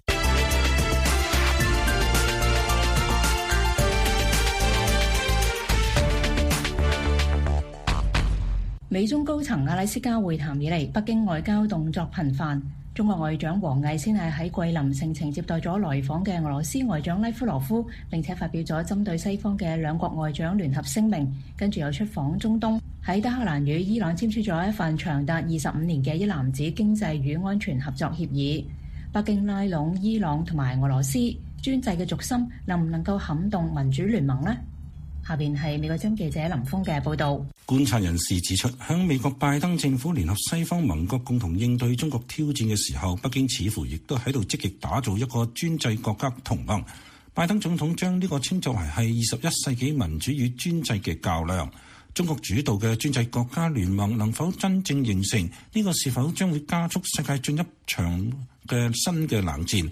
美中高層阿拉斯加會談以嚟，北京外交動作頻繁。中國外長王毅先係喺桂林盛情接待咗來訪嘅俄羅斯外長拉夫羅夫，並且發表咗針對西方嘅兩國外長聯合聲明，跟住又出訪中東，喺德黑蘭與伊朗簽署咗一份長達二十五年嘅一籃子經濟與安全合作協議。北京拉攏伊朗同埋俄羅斯，專制嘅軸心能唔能夠撼動民主聯盟呢？下邊係美國之音記者林峰嘅報導。 觀察人士指出，響美國拜登政府聯合西方盟國共同應對中國挑戰嘅時候，北京似乎亦都喺度積極打造一個專制國家同盟。拜登總統將呢個稱作為係二十一世紀民主與專制嘅較量。中國主導嘅專制國家聯盟能否真正形成？呢個是否將會加速世界進一場嘅新嘅冷戰？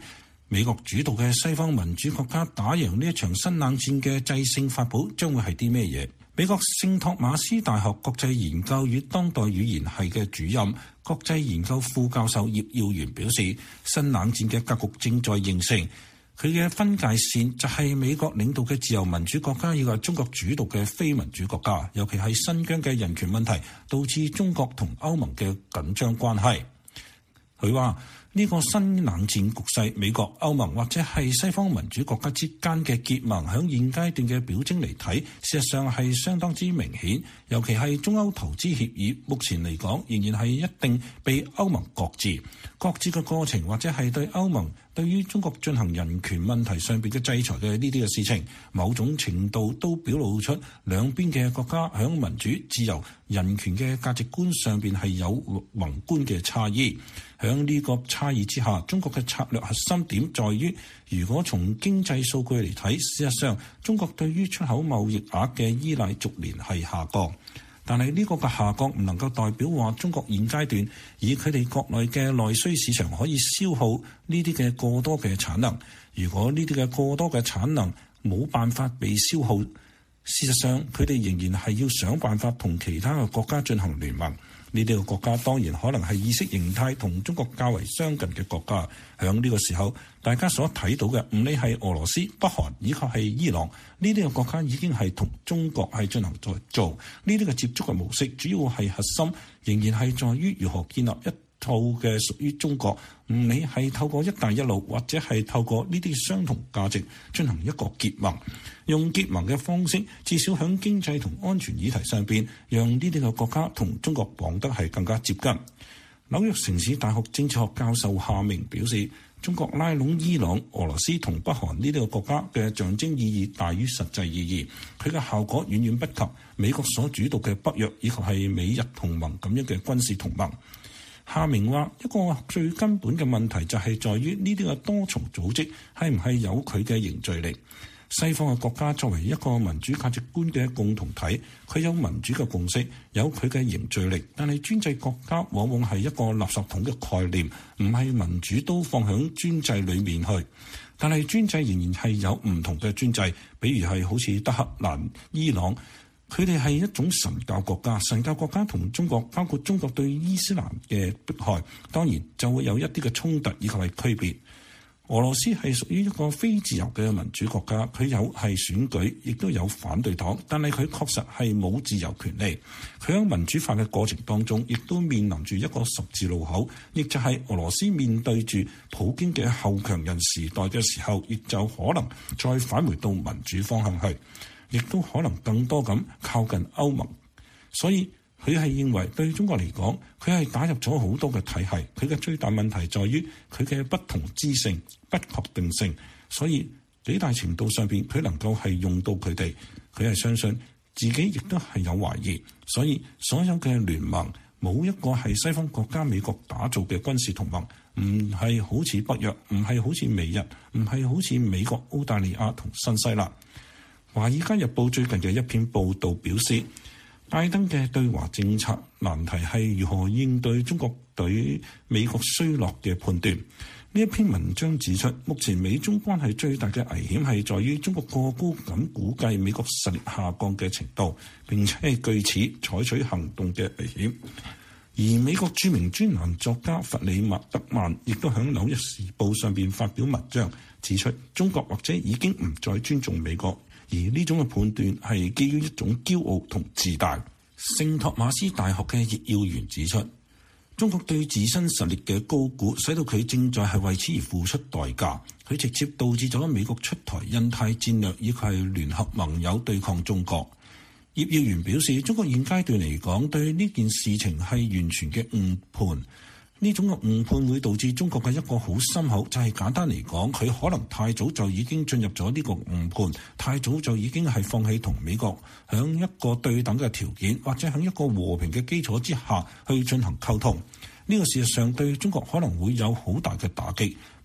美國主導嘅西方民主國家打贏呢一場新冷戰嘅制勝法寶將會係啲咩嘢？美國聖托馬斯大學國際研究與當代語言系嘅主任、國際研究副教授葉耀元表示，新冷戰嘅格局正在形成，佢嘅分界線就係美國領導嘅自由民主國家以及中國主導嘅非民主國家，尤其係新疆嘅人權問題導致中國同歐盟嘅緊張關係。佢話呢個新冷戰局勢，美國、歐盟或者係西方民主國家之間嘅結盟，響現階段嘅表徵嚟睇，事實上係相當之明顯。尤其係中歐投資協議，目前嚟講仍然係一定被歐盟擱置。擱置嘅過程，或者係對歐盟對於中國進行人權問題上邊嘅制裁嘅呢啲嘅事情，某種程度都表露出兩邊嘅國家響民主、自由、人權嘅價值觀上邊係有宏觀嘅差異。響呢個差異之下，中國嘅策略核心點在於，如果從經濟數據嚟睇，事實上中國對於出口貿易額嘅依賴逐年係下降。但係呢個嘅下降唔能夠代表話中國現階段以佢哋國內嘅內需市場可以消耗呢啲嘅過多嘅產能。如果呢啲嘅過多嘅產能冇辦法被消耗，事實上佢哋仍然係要想辦法同其他嘅國家進行聯盟。呢啲嘅國家當然可能係意識形態同中國較為相近嘅國家。響呢個時候，大家所睇到嘅唔理係俄羅斯、北韓以及係伊朗呢啲嘅國家，已經係同中國係進行在做呢啲嘅接觸嘅模式，主要係核心仍然係在於如何建立一套嘅屬於中國，唔理係透過一帶一路或者係透過呢啲相同價值進行一個結盟，用結盟嘅方式，至少響經濟同安全議題上邊，讓呢啲嘅國家同中國綁得係更加接近。紐約城市大學政治學教授夏明表示，中國拉攏伊朗、俄羅斯同北韓呢啲個國家嘅象徵意義大於實際意義，佢嘅效果遠遠不及美國所主導嘅北約以及係美日同盟咁樣嘅軍事同盟。夏明話，一個最根本嘅問題就係在於呢啲嘅多重組織係唔係有佢嘅凝聚力。西方嘅國家作為一個民主價值觀嘅共同體，佢有民主嘅共識，有佢嘅凝聚力。但係專制國家往往係一個垃圾桶嘅概念，唔係民主都放響專制裡面去。但係專制仍然係有唔同嘅專制，比如係好似德黑蘭、伊朗。佢哋係一種神教國家，神教國家同中國，包括中國對伊斯蘭嘅迫害，當然就會有一啲嘅衝突以及係區別。俄羅斯係屬於一個非自由嘅民主國家，佢有係選舉，亦都有反對黨，但係佢確實係冇自由權利。佢喺民主化嘅過程當中，亦都面臨住一個十字路口，亦就係俄羅斯面對住普京嘅後強人時代嘅時候，亦就可能再返回到民主方向去。亦都可能更多咁靠近歐盟，所以佢係認為對中國嚟講，佢係打入咗好多嘅體系。佢嘅最大問題在於佢嘅不同知性、不確定性，所以幾大程度上邊佢能夠係用到佢哋，佢係相信自己亦都係有懷疑，所以所有嘅聯盟冇一個係西方國家美國打造嘅軍事同盟，唔係好似北約，唔係好似美日，唔係好似美國、澳大利亞同新西蘭。《華爾街日報》最近嘅一篇報導表示，拜登嘅對華政策難題係如何應對中國對美國衰落嘅判斷。呢一篇文章指出，目前美中關係最大嘅危險係在於中國過高咁估計美國實力下降嘅程度，並且係據此採取行動嘅危險。而美國著名專欄作家弗里麥德曼亦都喺《紐約時報》上邊發表文章，指出中國或者已經唔再尊重美國。而呢種嘅判斷係基於一種驕傲同自大。聖托馬斯大學嘅葉耀元指出，中國對自身實力嘅高估，使到佢正在係為此而付出代價。佢直接導致咗美國出台印太戰略，以及係聯合盟友對抗中國。葉耀元表示，中國現階段嚟講，對呢件事情係完全嘅誤判。呢種嘅誤判會導致中國嘅一個好深厚，就係簡單嚟講，佢可能太早就已經進入咗呢個誤判，太早就已經係放棄同美國響一個對等嘅條件，或者響一個和平嘅基礎之下去進行溝通。呢個事實上對中國可能會有好大嘅打擊，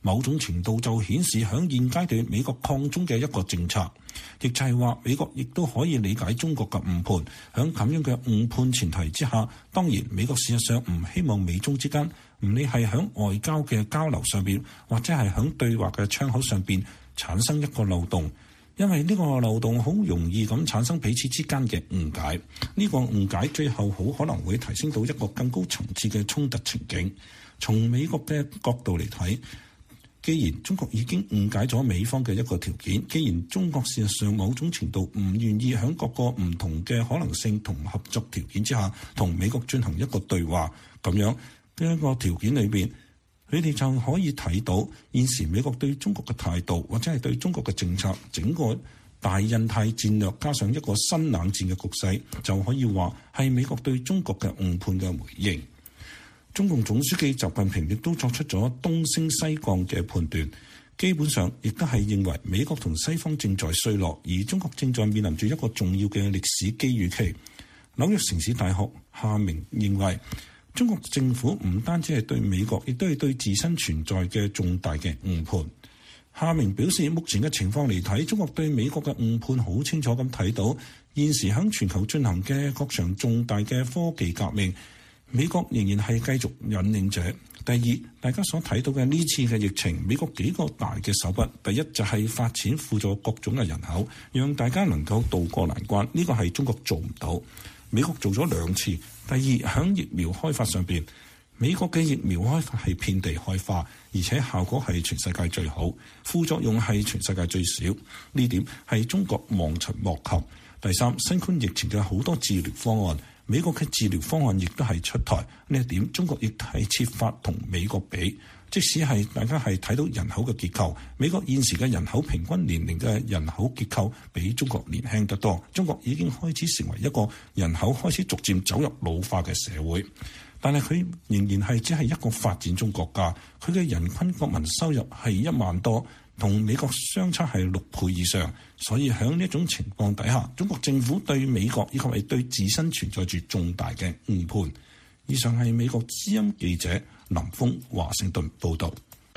某種程度就顯示響現階段美國抗中嘅一個政策，亦就係話美國亦都可以理解中國嘅誤判。響咁樣嘅誤判前提之下，當然美國事實上唔希望美中之間，唔理係響外交嘅交流上邊，或者係響對話嘅窗口上邊產生一個漏洞，因為呢個漏洞好容易咁產生彼此之間嘅誤解。呢個誤解最後好可能會提升到一個更高層次嘅衝突情景。從美國嘅角度嚟睇，既然中國已經誤解咗美方嘅一個條件，既然中國事實上某種程度唔願意喺各個唔同嘅可能性同合作條件之下同美國進行一個對話，咁樣呢一個條件裏邊，佢哋就可以睇到現時美國對中國嘅態度，或者係對中國嘅政策，整個大印太戰略加上一個新冷戰嘅局勢，就可以話係美國對中國嘅誤判嘅回應。中共總書記習近平亦都作出咗東升西降嘅判斷，基本上亦都係認為美國同西方正在衰落，而中國正在面臨住一個重要嘅歷史機遇期。紐約城市大學夏明認為，中國政府唔單止係對美國，亦都係對自身存在嘅重大嘅誤判。夏明表示，目前嘅情況嚟睇，中國對美國嘅誤判好清楚咁睇到，現時喺全球進行嘅各場重大嘅科技革命，美國仍然係繼續引領者。第二，大家所睇到嘅呢次嘅疫情，美國幾個大嘅手筆，第一就係發錢輔助各種嘅人口，讓大家能夠渡過難關，呢個係中國做唔到。美國做咗兩次。第二，響疫苗開發上邊，美國嘅疫苗開發係遍地開花，而且效果係全世界最好，副作用係全世界最少，呢點係中國望塵莫及。第三，新冠疫情嘅好多治療方案，美國嘅治療方案亦都係出台，呢一點中國亦係設法同美國比。即使係大家係睇到人口嘅結構，美國現時嘅人口平均年齡嘅人口結構比中國年輕得多，中國已經開始成為一個人口開始逐漸走入老化嘅社會。但係佢仍然係只係一個發展中國家，佢嘅人均國民收入係一萬多，同美國相差係六倍以上。所以喺呢一種情況底下，中國政府對美國以及係對自身存在住重大嘅誤判。以上係美國之音記者林峰華盛頓報道。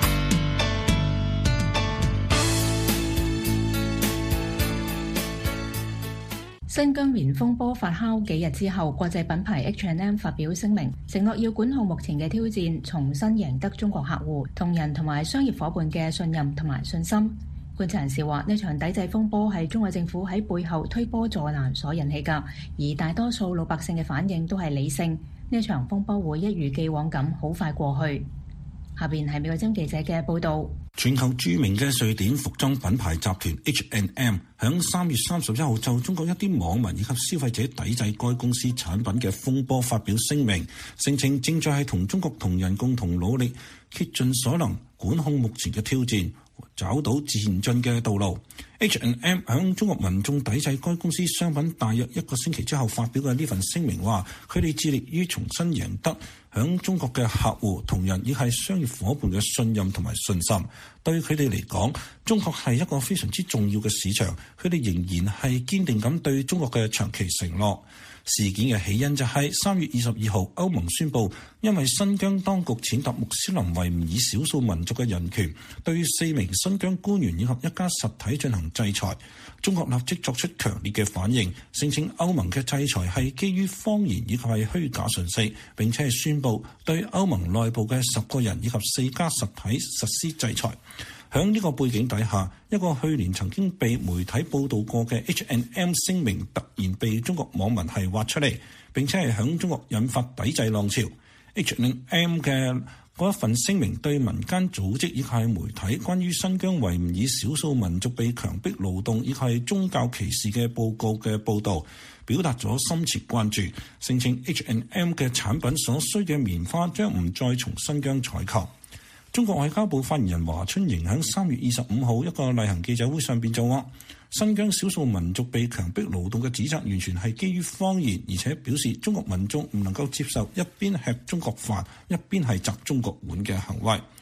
新疆棉風波發酵幾日之後，國際品牌 H and M 發表聲明，承諾要管控目前嘅挑戰，重新贏得中國客戶、同仁同埋商業夥伴嘅信任同埋信心。觀察人士話，呢場抵制風波係中國政府喺背後推波助瀾所引起㗎，而大多數老百姓嘅反應都係理性。呢場風波會一如既往咁好快過去。下邊係美國之音記者嘅報導。 全球著名嘅瑞典服裝品牌集團 H and M 響三月三十一號就中國一啲網民以及消費者抵制該公司產品嘅風波發表聲明，聲稱正在係同中國同仁共同努力，竭盡所能管控目前嘅挑戰，找到前進嘅道路。H and M 響中國民眾抵制該公司商品大約一個星期之後發表嘅呢份聲明話，佢哋致力於重新贏得響中國嘅客戶同仁亦係商業夥伴嘅信任同埋信心。對佢哋嚟講，中國係一個非常之重要嘅市場，佢哋仍然係堅定咁對中國嘅長期承諾。事件嘅起因就係三月二十二號，歐盟宣布因為新疆當局踐踏穆斯林維吾爾少數民族嘅人權，對四名新疆官員以及一家實體進行制裁。中國立即作出強烈嘅反應，聲稱歐盟嘅制裁係基於謊言以及係虛假信息，並且係宣布對歐盟內部嘅十個人以及四家實體實施制裁。喺呢個背景底下，一個去年曾經被媒體報導過嘅 H and M 聲明突然被中國網民係挖出嚟，並且係響中國引發抵制浪潮。H and M 嘅嗰一份聲明對民間組織以及係媒體關於新疆維吾爾少數民族被強迫勞動以及係宗教歧視嘅報告嘅報導，表達咗深切關注，聲稱 H and M 嘅產品所需嘅棉花將唔再從新疆採購。中國外交部發言人華春瑩喺三月二十五號一個例行記者會上邊就話，新疆少數民族被強迫勞動嘅指責完全係基於謊言，而且表示中國民眾唔能夠接受一邊吃中國飯一邊係摘中國碗嘅行為。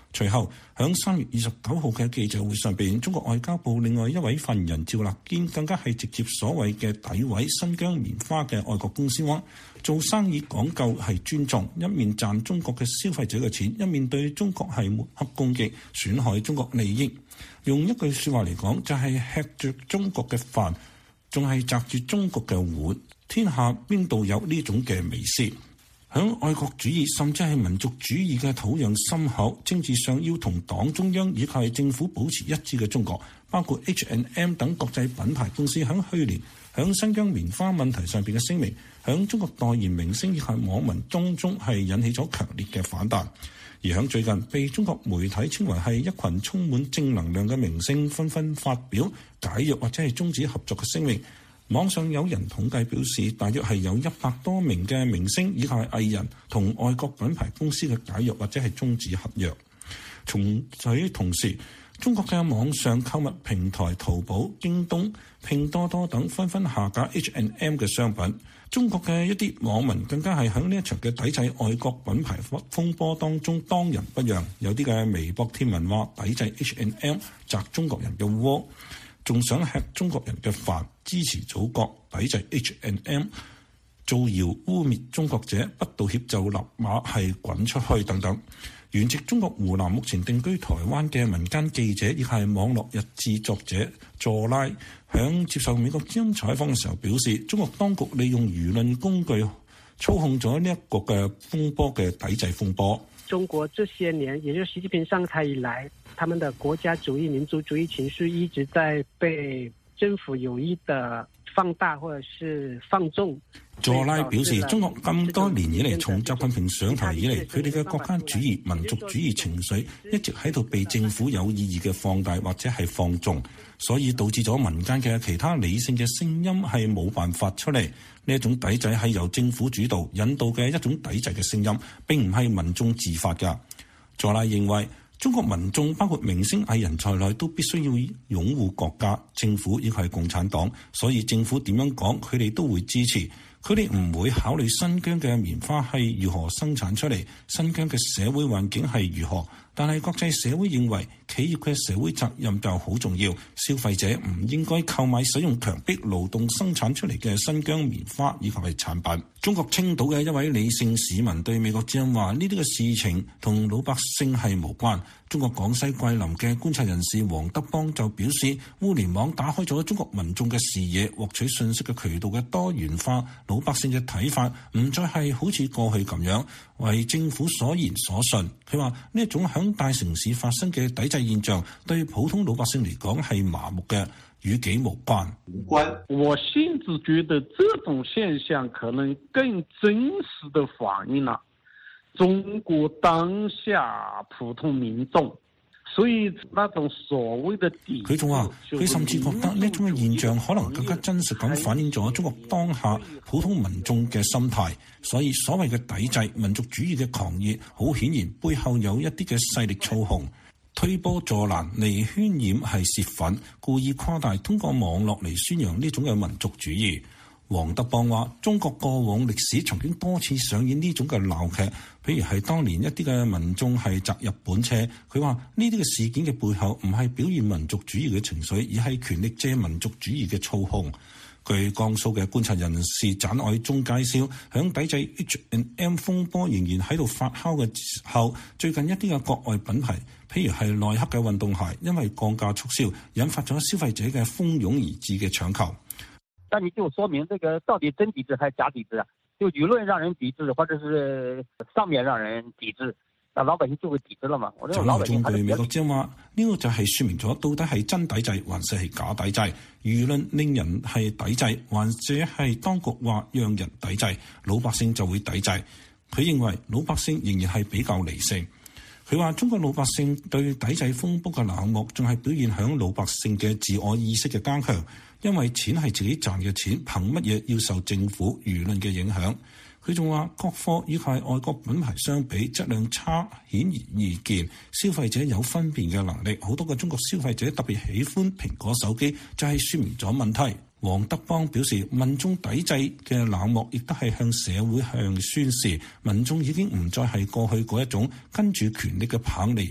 隨後響三月二十九號嘅記者會上邊，中國外交部另外一位發言人趙立堅更加係直接所謂嘅詆毀新疆棉花嘅外國公司話，做生意講究係尊重，一面賺中國嘅消費者嘅錢，一面對中國係抹黑攻擊，損害中國利益。用一句説話嚟講，就係、是、吃住中國嘅飯，仲係擲住中國嘅碗。天下邊度有呢種嘅美事？響愛國主義甚至係民族主義嘅土壤深厚，政治上要同黨中央以及政府保持一致嘅中國，包括 H and M 等國際品牌公司響去年響新疆棉花問題上邊嘅聲明，響中國代言明星以及網民當中係引起咗強烈嘅反彈。而響最近被中國媒體稱為係一群充滿正能量嘅明星，紛紛發表解約或者係終止合作嘅聲明。網上有人統計表示，大約係有一百多名嘅明星以及藝人同外國品牌公司嘅解約或者係終止合約。從此同時，中國嘅網上購物平台淘寶、京東、拼多多等紛紛下架 H and M 嘅商品。中國嘅一啲網民更加係喺呢一場嘅抵制外國品牌風波當中當仁不讓，有啲嘅微博貼文話抵制 H and M 砸中國人嘅鍋，仲想吃中國人嘅飯，支持祖國，抵制 H and M， 造謠污蔑中國者，不道歉就立馬係滾出去等等。原籍中國湖南，目前定居台灣嘅民間記者，亦係網絡日誌作者佐拉，響接受美國之音採訪嘅時候表示，中國當局利用輿論工具操控咗呢一個嘅風波嘅抵制風波。 中國這些年，也就是習近平上台以來，他們的國家主義、民族主義情緒一直在被政府有意的放大或者是放縱。佐拉表示，中國咁多年以嚟，從習近平上台以嚟，佢哋嘅國家主義、民族主義情緒一直喺度被政府有意義嘅放大或者係放縱，所以導致咗民間嘅其他理性嘅聲音係冇辦法出嚟。呢一種抵制係由政府主導引導嘅一種抵制嘅聲音，並唔係民眾自發㗎。佐拉認為，中國民眾包括明星藝人在內都必須要擁護國家、政府，亦係共產黨，所以政府點樣講，佢哋都會支持。佢哋唔會考慮新疆嘅棉花係如何生產出嚟，新疆嘅社會環境係如何，但係國際社會認為企業嘅社會責任就好重要，消費者唔應該購買使用強迫勞動生產出嚟嘅新疆棉花以及係產品。中國青島嘅一位理性市民對美國之音話：呢啲嘅事情同老百姓係無關。中國廣西桂林嘅觀察人士黃德邦就表示，互聯網打開咗中國民眾嘅視野，獲取信息嘅渠道嘅多元化，老百姓嘅睇法唔再係好似過去咁樣為政府所言所信。佢話呢一種響大城市發生嘅抵制現象，對普通老百姓嚟講係麻木嘅，與己無關。 我甚至覺得這種現象可能更真實地反映了中國當下普通民眾，所以那種所謂的抵制， 佢仲話，佢甚至覺得呢種嘅現象可能更加真實咁反映咗中國當下普通民眾嘅心態。所以所謂嘅抵制民族主義嘅狂熱，好顯然背後有一啲嘅勢力操控、推波助瀾嚟渲染係洩憤，故意誇大通過網絡嚟宣揚呢種嘅民族主義。黃德邦話：中國過往歷史曾經多次上演呢種嘅鬧劇，譬如係當年一啲嘅民眾係砸日本車。佢話呢啲嘅事件嘅背後唔係表現民族主義嘅情緒，而係權力借民族主義嘅操控。據江蘇嘅觀察人士展愛忠介紹，響抵制 H and M 風波仍然喺度發酵嘅時候，最近一啲嘅國外品牌，譬如係耐克嘅運動鞋，因為降價促銷，引發咗消費者嘅蜂擁而至嘅搶購。 但你就說明這個到底真抵制還是假抵制啊？就輿論讓人抵制，或者是上面讓人抵制，那老百姓就會抵制了嘛？我認為老百姓還是比較。美國之音話呢個就係說明咗到底係真抵制還是係假抵制，輿論令人係抵制，還是係當局話讓人抵制，老百姓就會抵制。佢認為老百姓仍然係比較理性。佢話中國老百姓對抵制風波嘅冷漠，仲係表現響老百姓嘅自我意識嘅加強。因為錢係自己賺嘅錢，憑乜嘢要受政府輿論嘅影響？佢仲話國貨與係外國品牌相比，質量差顯而易見，消費者有分辨嘅能力。好多嘅中國消費者特別喜歡蘋果手機，就係說明咗問題。黃德邦表示，民眾抵制嘅冷漠，亦都係向社會向宣示，民眾已經唔再係過去嗰一種跟住權力嘅棒嚟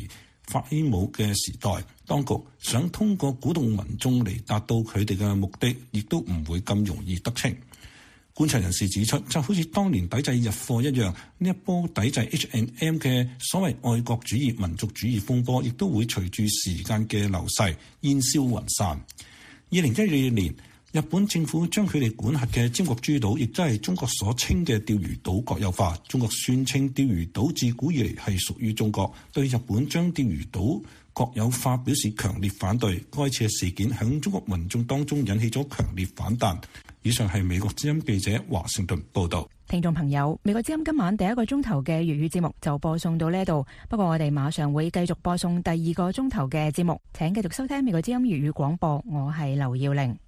發起舞嘅時代，當局想通過鼓動民眾嚟達到佢哋嘅目的，亦都唔會咁容易得逞。觀察人士指出，就好似當年抵制日貨一樣，呢一波抵制 H and M 嘅所謂愛國主義、民族主義風波，亦都會隨住時間嘅流逝煙消雲散。二零一二年，日本政府將佢哋管轄嘅尖閣諸島，亦都係中國所稱嘅釣魚島國有化。中國宣稱釣魚島自古以嚟係屬於中國，對日本將釣魚島國有化表示強烈反對。該次嘅事件響中國民眾當中引起咗強烈反彈。以上係美國之音記者華盛頓報道。 聽眾朋友，美國之音今晚第一個鐘頭嘅粵語節目就播送到呢度，不過我哋馬上會繼續播送第二個鐘頭嘅節目，請繼續收聽美國之音粵語廣播，我係劉耀玲。